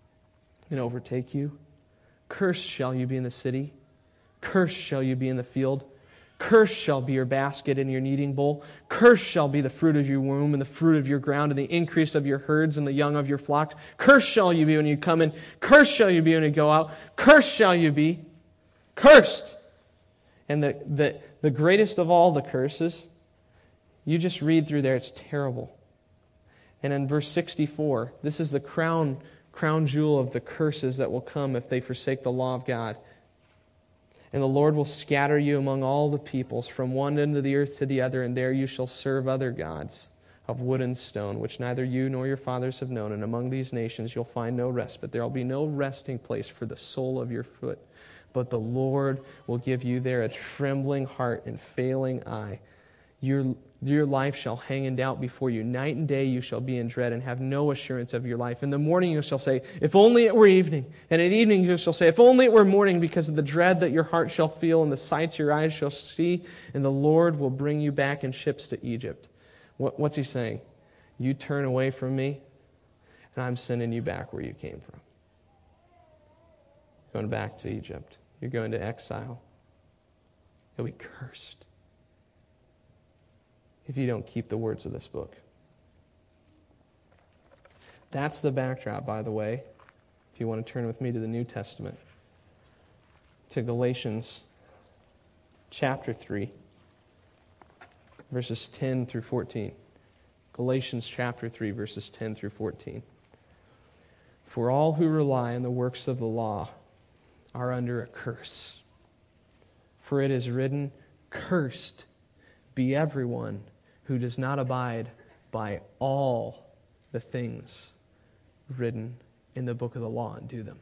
and overtake you. Cursed shall you be in the city. Cursed shall you be in the field. Cursed shall be your basket and your kneading bowl. Cursed shall be the fruit of your womb and the fruit of your ground and the increase of your herds and the young of your flocks. Cursed shall you be when you come in. Cursed shall you be when you go out. Cursed shall you be." Cursed. And the, the, the greatest of all the curses, you just read through there, it's terrible. And in verse sixty-four, this is the crown, crown jewel of the curses that will come if they forsake the law of God. "And the Lord will scatter you among all the peoples, from one end of the earth to the other, and there you shall serve other gods of wood and stone, which neither you nor your fathers have known. And among these nations you'll find no rest, but there will be no resting place for the sole of your foot. But the Lord will give you there a trembling heart and failing eye. Your, your life shall hang in doubt before you. Night and day you shall be in dread and have no assurance of your life. In the morning you shall say, if only it were evening. And at evening you shall say, if only it were morning, because of the dread that your heart shall feel and the sights your eyes shall see. And the Lord will bring you back in ships to Egypt." What, what's He saying? You turn away from me, and I'm sending you back where you came from. Going back to Egypt. You're going to exile. You'll be cursed if you don't keep the words of this book. That's the backdrop, by the way, if you want to turn with me to the New Testament, to Galatians chapter three, verses ten through fourteen. Galatians chapter three, verses ten through fourteen. "For all who rely on the works of the law are under a curse. For it is written, 'Cursed be everyone who does not abide by all the things written in the book of the law and do them.'"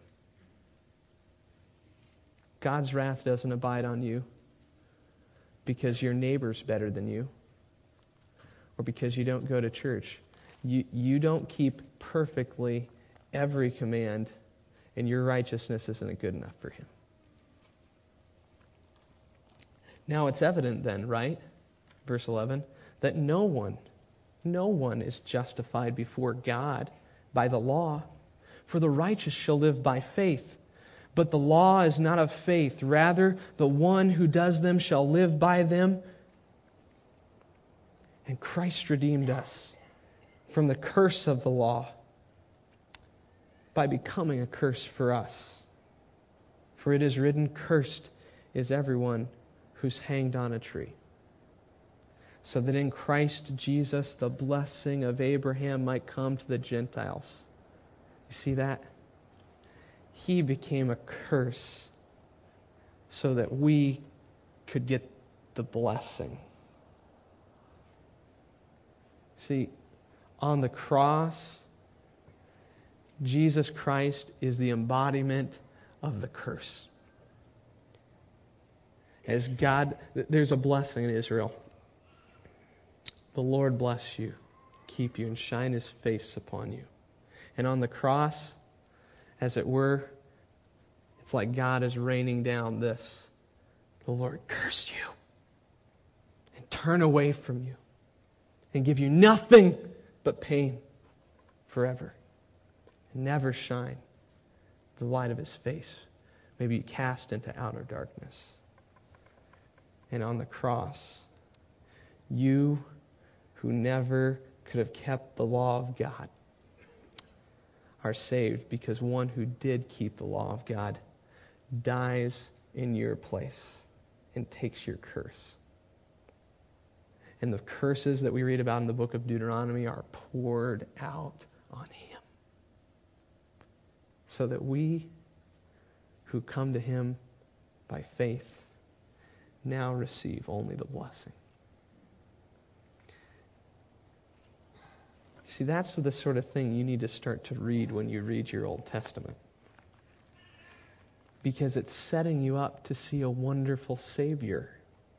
God's wrath doesn't abide on you because your neighbor's better than you or because you don't go to church. You, you don't keep perfectly every command, and your righteousness isn't good enough for Him. Now it's evident then, right? Verse eleven, that no one, no one is justified before God by the law. For the righteous shall live by faith. But the law is not of faith. Rather, the one who does them shall live by them. And Christ redeemed us from the curse of the law by becoming a curse for us. For it is written, cursed is everyone who's hanged on a tree. So that in Christ Jesus the blessing of Abraham might come to the Gentiles. You see that? He became a curse so that we could get the blessing. See, on the cross, Jesus Christ is the embodiment of the curse. As God, there's a blessing in Israel. The Lord bless you, keep you, and shine His face upon you. And on the cross, as it were, it's like God is raining down this. The Lord curse you and turn away from you and give you nothing but pain forever. And never shine the light of His face. May be cast into outer darkness. And on the cross, you who never could have kept the law of God are saved because one who did keep the law of God dies in your place and takes your curse. And the curses that we read about in the book of Deuteronomy are poured out on Him. So that we who come to Him by faith now receive only the blessing. See, that's the sort of thing you need to start to read when you read your Old Testament. Because it's setting you up to see a wonderful Savior.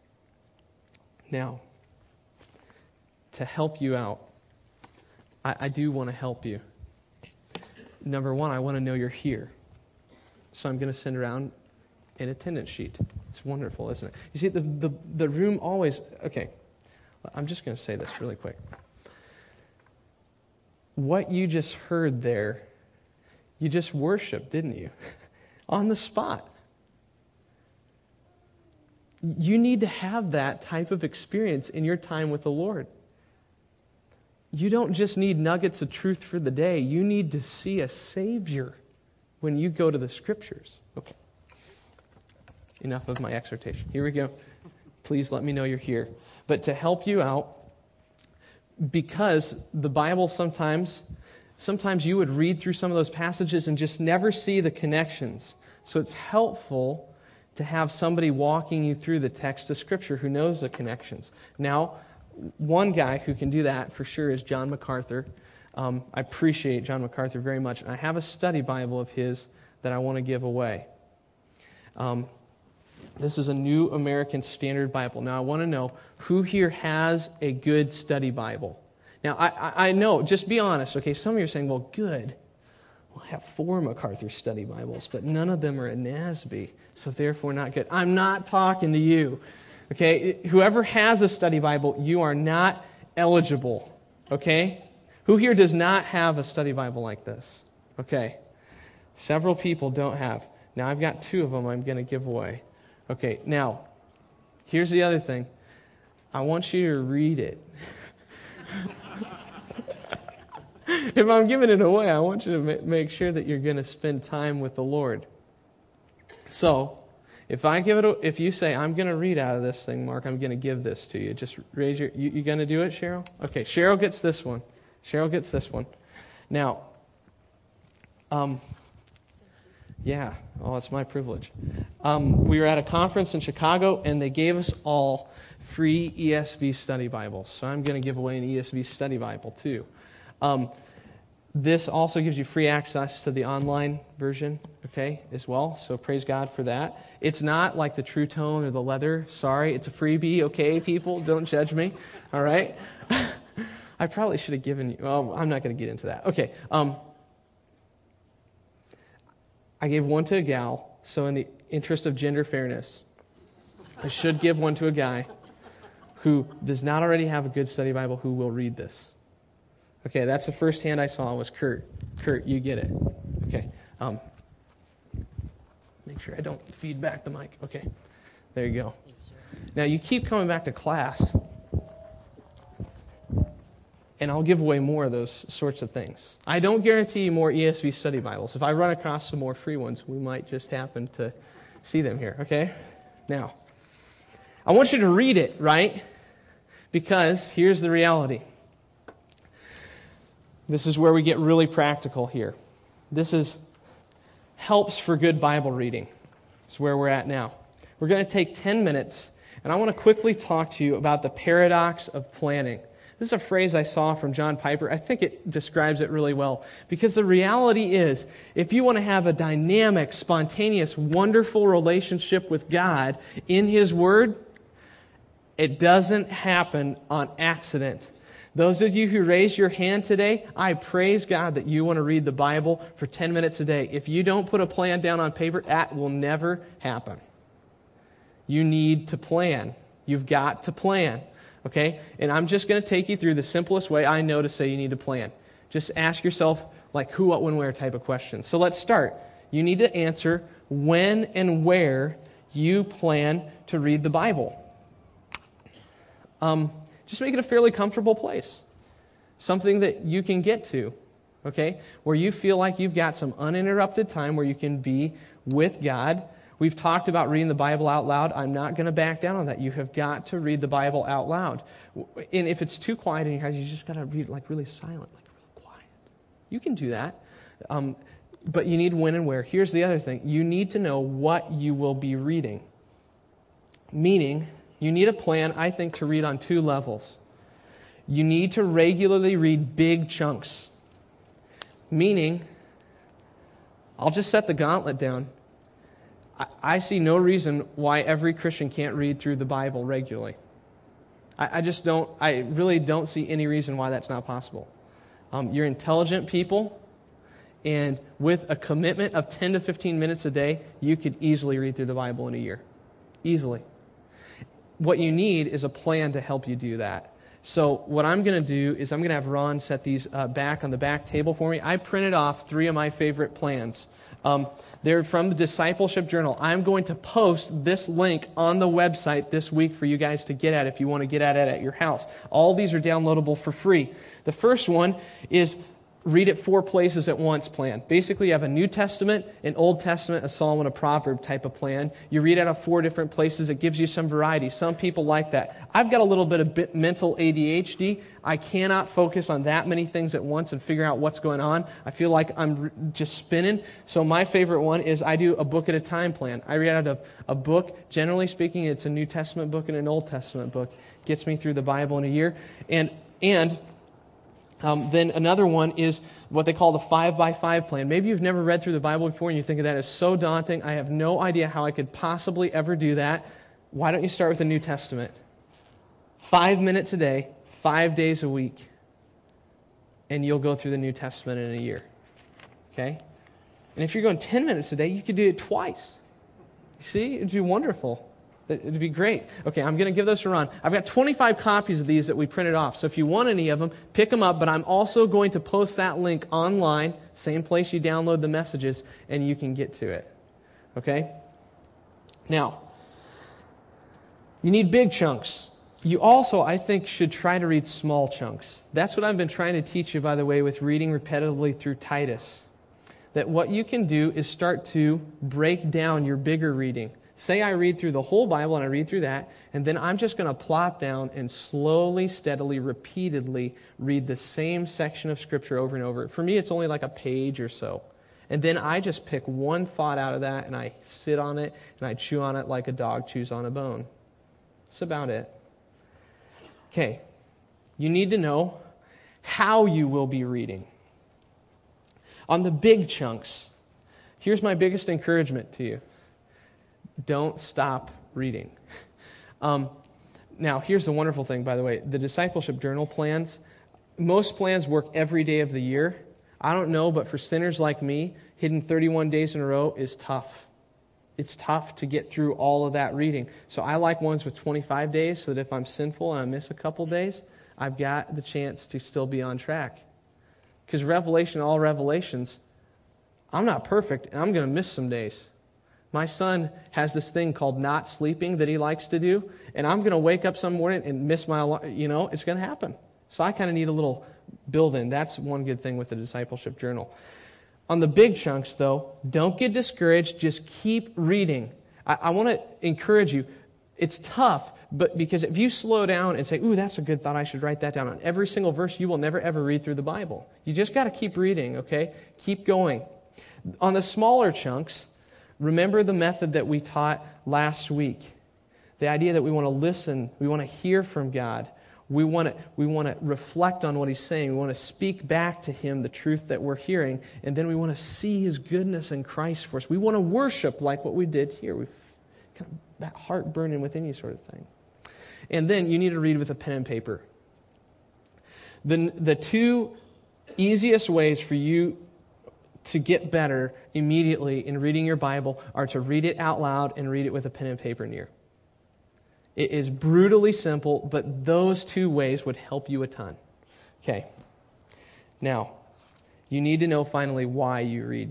Now, to help you out, I, I do want to help you. Number one, I want to know you're here. So I'm going to send around an attendance sheet. It's wonderful, isn't it? You see, the, the, the room always... Okay, I'm just going to say this really quick. What you just heard there, you just worshiped, didn't you? On the spot. You need to have that type of experience in your time with the Lord. You don't just need nuggets of truth for the day. You need to see a Savior when you go to the Scriptures. Okay. Enough of my exhortation. Here we go. Please let me know you're here. But to help you out, because the Bible sometimes, sometimes you would read through some of those passages and just never see the connections. So it's helpful to have somebody walking you through the text of Scripture who knows the connections. Now, one guy who can do that for sure is John MacArthur. Um, I appreciate John MacArthur very much. And I have a study Bible of his that I want to give away. Um, this is a New American Standard Bible. Now, I want to know who here has a good study Bible. Now, I, I, I know, just be honest, okay? Some of you are saying, well, good. Well, I have four MacArthur study Bibles, but none of them are at N A S B, so therefore not good. I'm not talking to you. Okay, whoever has a study Bible, you are not eligible. Okay? Who here does not have a study Bible like this? Okay. Several people don't have. Now I've got two of them I'm going to give away. Okay, now, here's the other thing. I want you to read it. If I'm giving it away, I want you to make sure that you're going to spend time with the Lord. So, If I give it, a, if you say, I'm going to read out of this thing, Mark, I'm going to give this to you. Just raise your, you, you going to do it, Cheryl? Okay, Cheryl gets this one. Cheryl gets this one. Now, um, yeah, oh, it's my privilege. Um, we were at a conference in Chicago, and they gave us all free E S V study Bibles. So I'm going to give away an E S V study Bible, too. Um, This also gives you free access to the online version, okay, as well. So praise God for that. It's not like the True Tone or the Leather. Sorry, it's a freebie, okay, people? Don't judge me, all right? I probably should have given you... Well, I'm not going to get into that. Okay, um, I gave one to a gal, so in the interest of gender fairness, I should give one to a guy who does not already have a good study Bible who will read this. Okay, that's the first hand I saw was Kurt. Kurt, you get it. Okay. Um, make sure I don't feed back the mic. Okay. There you go. Now, you keep coming back to class. And I'll give away more of those sorts of things. I don't guarantee you more E S V study Bibles. If I run across some more free ones, we might just happen to see them here, okay? Now, I want you to read it, right? Because here's the reality. This is where we get really practical here. This is helps for good Bible reading. It's where we're at now. We're going to take ten minutes, and I want to quickly talk to you about the paradox of planning. This is a phrase I saw from John Piper. I think it describes it really well. Because the reality is, if you want to have a dynamic, spontaneous, wonderful relationship with God in His Word, it doesn't happen on accident. Those of you who raised your hand today, I praise God that you want to read the Bible for ten minutes a day. If you don't put a plan down on paper, that will never happen. You need to plan. You've got to plan. Okay? And I'm just going to take you through the simplest way I know to say you need to plan. Just ask yourself, like, who, what, when, where type of questions. So let's start. You need to answer when and where you plan to read the Bible. Um, just make it a fairly comfortable place. Something that you can get to. Okay? Where you feel like you've got some uninterrupted time where you can be with God. We've talked about reading the Bible out loud. I'm not going to back down on that. You have got to read the Bible out loud. And if it's too quiet in your house, you just got to read like really silent, like really quiet. You can do that. Um, but you need when and where. Here's the other thing. You need to know what you will be reading. Meaning, you need a plan, I think, to read on two levels. You need to regularly read big chunks. Meaning, I'll just set the gauntlet down. I see no reason why every Christian can't read through the Bible regularly. I, I just don't, I really don't see any reason why that's not possible. Um, you're intelligent people, and with a commitment of ten to fifteen minutes a day, you could easily read through the Bible in a year. Easily. What you need is a plan to help you do that. So what I'm going to do is I'm going to have Ron set these uh, back on the back table for me. I printed off three of my favorite plans. Um, they're from the Discipleship Journal. I'm going to post this link on the website this week for you guys to get at if you want to get at it at your house. All these are downloadable for free. The first one is read it four places at once plan. Basically, you have a New Testament, an Old Testament, a Psalm, and a proverb type of plan. You read out of four different places. It gives you some variety. Some people like that. I've got a little bit of bit mental A D H D. I cannot focus on that many things at once and figure out what's going on. I feel like I'm just spinning. So my favorite one is I do a book at a time plan. I read out of a book. Generally speaking, it's a New Testament book and an Old Testament book. Gets me through the Bible in a year. And and Um, then another one is what they call the five by five plan. Maybe you've never read through the Bible before and you think of that as so daunting. I have no idea how I could possibly ever do that. Why don't you start with the New Testament? Five minutes a day, five days a week, and you'll go through the New Testament in a year. Okay? And if you're going ten minutes a day, you could do it twice. You see? It'd be wonderful. It'd be great. Okay, I'm going to give those to Ron. I've got twenty-five copies of these that we printed off. So if you want any of them, pick them up. But I'm also going to post that link online, same place you download the messages, and you can get to it. Okay? Now, you need big chunks. You also, I think, should try to read small chunks. That's what I've been trying to teach you, by the way, with reading repetitively through Titus. That what you can do is start to break down your bigger reading. Say I read through the whole Bible and I read through that, and then I'm just going to plop down and slowly, steadily, repeatedly read the same section of Scripture over and over. For me, it's only like a page or so. And then I just pick one thought out of that, and I sit on it, and I chew on it like a dog chews on a bone. That's about it. Okay, you need to know how you will be reading. On the big chunks, here's my biggest encouragement to you. Don't stop reading. Um, now, here's the wonderful thing, by the way. The Discipleship Journal plans, most plans work every day of the year. I don't know, but for sinners like me, hitting thirty-one days in a row is tough. It's tough to get through all of that reading. So I like ones with twenty-five days so that if I'm sinful and I miss a couple days, I've got the chance to still be on track. Because Revelation, all Revelations, I'm not perfect, and I'm going to miss some days. My son has this thing called not sleeping that he likes to do, and I'm going to wake up some morning and miss my alarm. You know, it's going to happen. So I kind of need a little build-in. That's one good thing with the discipleship journal. On the big chunks, though, don't get discouraged. Just keep reading. I, I want to encourage you. It's tough, but because if you slow down and say, ooh, that's a good thought, I should write that down on every single verse, you will never, ever read through the Bible. You just got to keep reading, okay? Keep going. On the smaller chunks, remember the method that we taught last week. The idea that we want to listen, we want to hear from God. We want to we want to reflect on what He's saying. We want to speak back to Him the truth that we're hearing, and then we want to see His goodness in Christ for us. We want to worship like what we did here. We've kind of that heart burning within you sort of thing. And then you need to read with a pen and paper. The, the two easiest ways for you to get better immediately in reading your Bible are to read it out loud and read it with a pen and paper near. It is brutally simple, but those two ways would help you a ton. Okay. Now, you need to know finally why you read.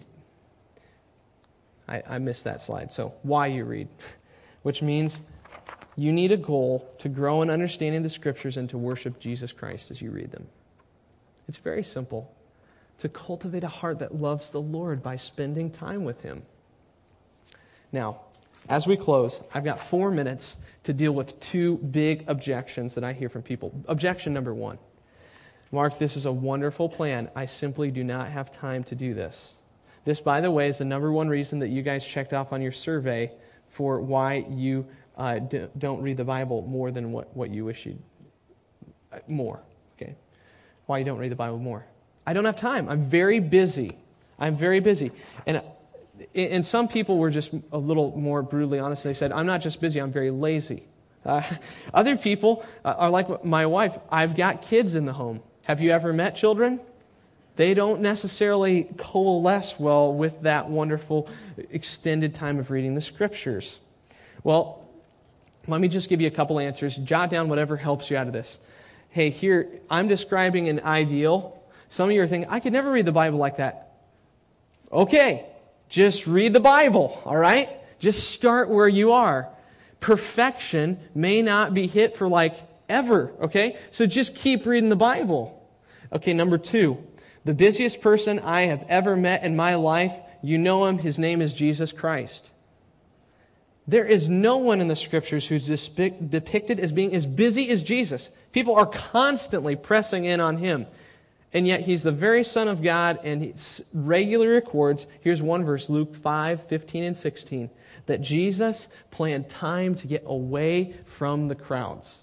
I, I missed that slide. So, why you read. Which means you need a goal to grow in understanding the Scriptures and to worship Jesus Christ as you read them. It's very simple. To cultivate a heart that loves the Lord by spending time with Him. Now, as we close, I've got four minutes to deal with two big objections that I hear from people. Objection number one. Mark, this is a wonderful plan. I simply do not have time to do this. This, by the way, is the number one reason that you guys checked off on your survey for why you uh, d- don't read the Bible more than what, what you wish you'd... Uh, more, okay? Why you don't read the Bible more. I don't have time. I'm very busy. I'm very busy. And and some people were just a little more brutally honest. They said, I'm not just busy, I'm very lazy. Uh, other people are like my wife. I've got kids in the home. Have you ever met children? They don't necessarily coalesce well with that wonderful extended time of reading the Scriptures. Well, let me just give you a couple answers. Jot down whatever helps you out of this. Hey, here, I'm describing an ideal. Some of you are thinking, I could never read the Bible like that. Okay, just read the Bible, all right? Just start where you are. Perfection may not be hit for like ever, okay? So just keep reading the Bible. Okay, number two. The busiest person I have ever met in my life, you know him, his name is Jesus Christ. There is no one in the Scriptures who's depicted as being as busy as Jesus. People are constantly pressing in on Him. And yet He's the very Son of God, and He regularly records, here's one verse, Luke five, fifteen and sixteen, that Jesus planned time to get away from the crowds.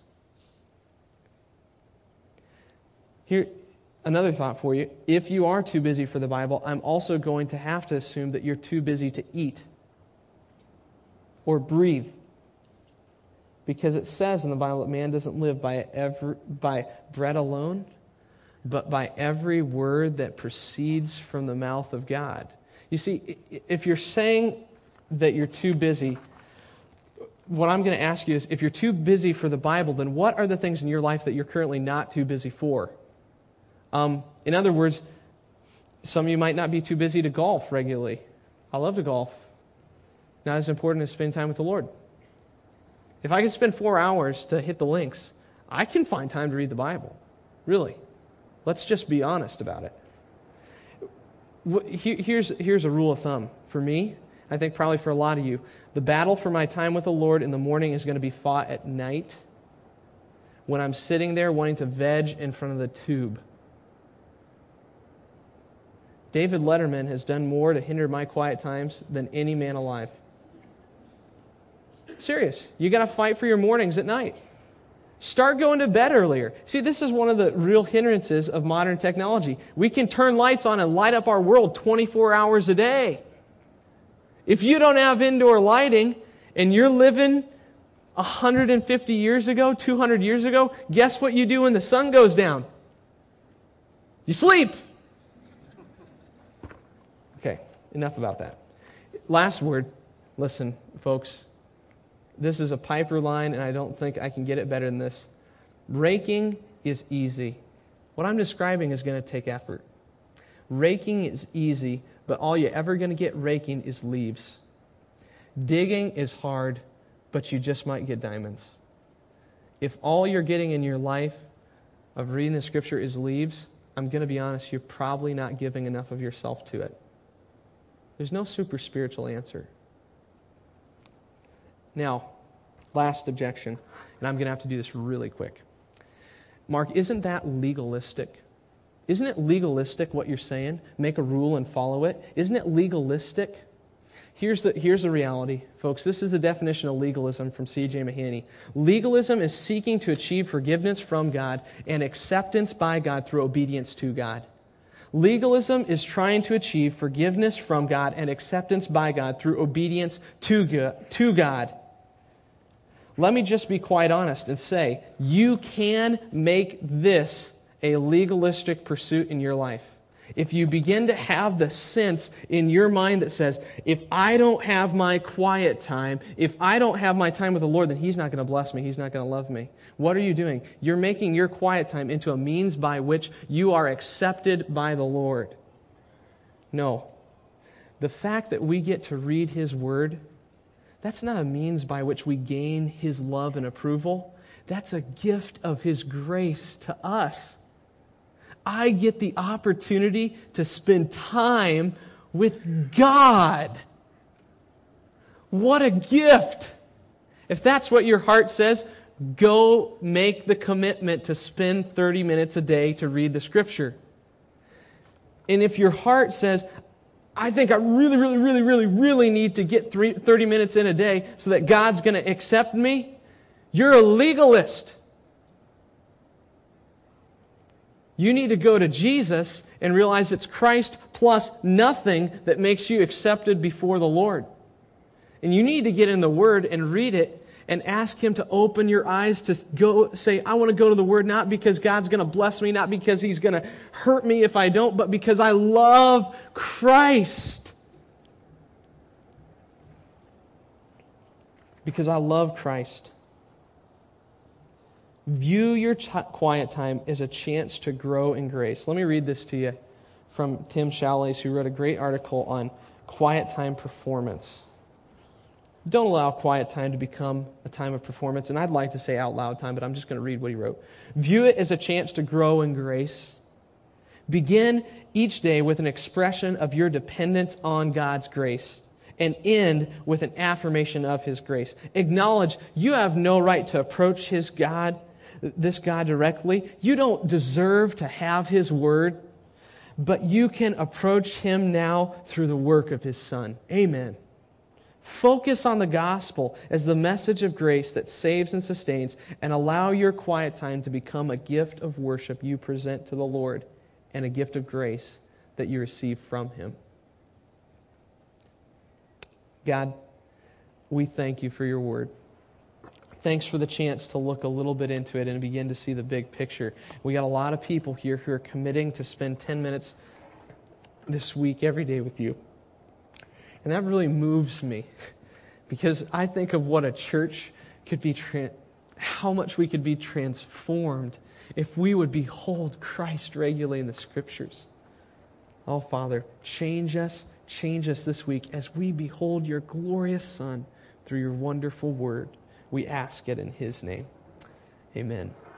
Here, another thought for you. If you are too busy for the Bible, I'm also going to have to assume that you're too busy to eat or breathe. Because it says in the Bible that man doesn't live by every, by bread alone, but by every word that proceeds from the mouth of God. You see, if you're saying that you're too busy, what I'm going to ask you is, if you're too busy for the Bible, then what are the things in your life that you're currently not too busy for? Um, in other words, some of you might not be too busy to golf regularly. I love to golf. Not as important as spending time with the Lord. If I could spend four hours to hit the links, I can find time to read the Bible. Really. Let's just be honest about it. Here's, here's a rule of thumb. For me, I think probably for a lot of you, the battle for my time with the Lord in the morning is going to be fought at night when I'm sitting there wanting to veg in front of the tube. David Letterman has done more to hinder my quiet times than any man alive. Serious. You got to fight for your mornings at night. Start going to bed earlier. See, this is one of the real hindrances of modern technology. We can turn lights on and light up our world twenty-four hours a day. If you don't have indoor lighting and you're living one hundred fifty years ago, two hundred years ago, guess what you do when the sun goes down? You sleep. Okay, enough about that. Last word. Listen, folks. This is a Piper line, and I don't think I can get it better than this. Raking is easy. What I'm describing is going to take effort. Raking is easy, but all you're ever going to get raking is leaves. Digging is hard, but you just might get diamonds. If all you're getting in your life of reading the Scripture is leaves, I'm going to be honest, you're probably not giving enough of yourself to it. There's no super spiritual answer. Now, last objection, and I'm going to have to do this really quick. Mark, isn't that legalistic? Isn't it legalistic what you're saying? Make a rule and follow it. Isn't it legalistic? Here's the, here's the reality, folks. This is the definition of legalism from C J Mahaney. Legalism is seeking to achieve forgiveness from God and acceptance by God through obedience to God. Legalism is trying to achieve forgiveness from God and acceptance by God through obedience to God. Let me just be quite honest and say, you can make this a legalistic pursuit in your life. If you begin to have the sense in your mind that says, if I don't have my quiet time, if I don't have my time with the Lord, then He's not going to bless me, He's not going to love me. What are you doing? You're making your quiet time into a means by which you are accepted by the Lord. No. The fact that we get to read His Word, that's not a means by which we gain His love and approval. That's a gift of His grace to us. I get the opportunity to spend time with God. What a gift! If that's what your heart says, go make the commitment to spend thirty minutes a day to read the Scripture. And if your heart says, I think I really, really, really, really, really need to get three, thirty minutes in a day so that God's going to accept me, you're a legalist. You need to go to Jesus and realize it's Christ plus nothing that makes you accepted before the Lord. And you need to get in the Word and read it and ask Him to open your eyes to go say, I want to go to the Word not because God's going to bless me, not because He's going to hurt me if I don't, but because I love Christ. Because I love Christ. View your ch- quiet time as a chance to grow in grace. Let me read this to you from Tim Challies, who wrote a great article on quiet time performance. Don't allow quiet time to become a time of performance. And I'd like to say out loud time, but I'm just going to read what he wrote. View it as a chance to grow in grace. Begin each day with an expression of your dependence on God's grace, and end with an affirmation of His grace. Acknowledge you have no right to approach His God, this God directly. You don't deserve to have His Word, but you can approach Him now through the work of His Son. Amen. Focus on the gospel as the message of grace that saves and sustains, and allow your quiet time to become a gift of worship you present to the Lord and a gift of grace that you receive from Him. God, we thank You for Your Word. Thanks for the chance to look a little bit into it and begin to see the big picture. We got a lot of people here who are committing to spend ten minutes this week every day with You. And that really moves me, because I think of what a church could be, tra- how much we could be transformed if we would behold Christ regularly in the Scriptures. Oh, Father, change us, change us this week as we behold Your glorious Son through Your wonderful Word. We ask it in His name. Amen.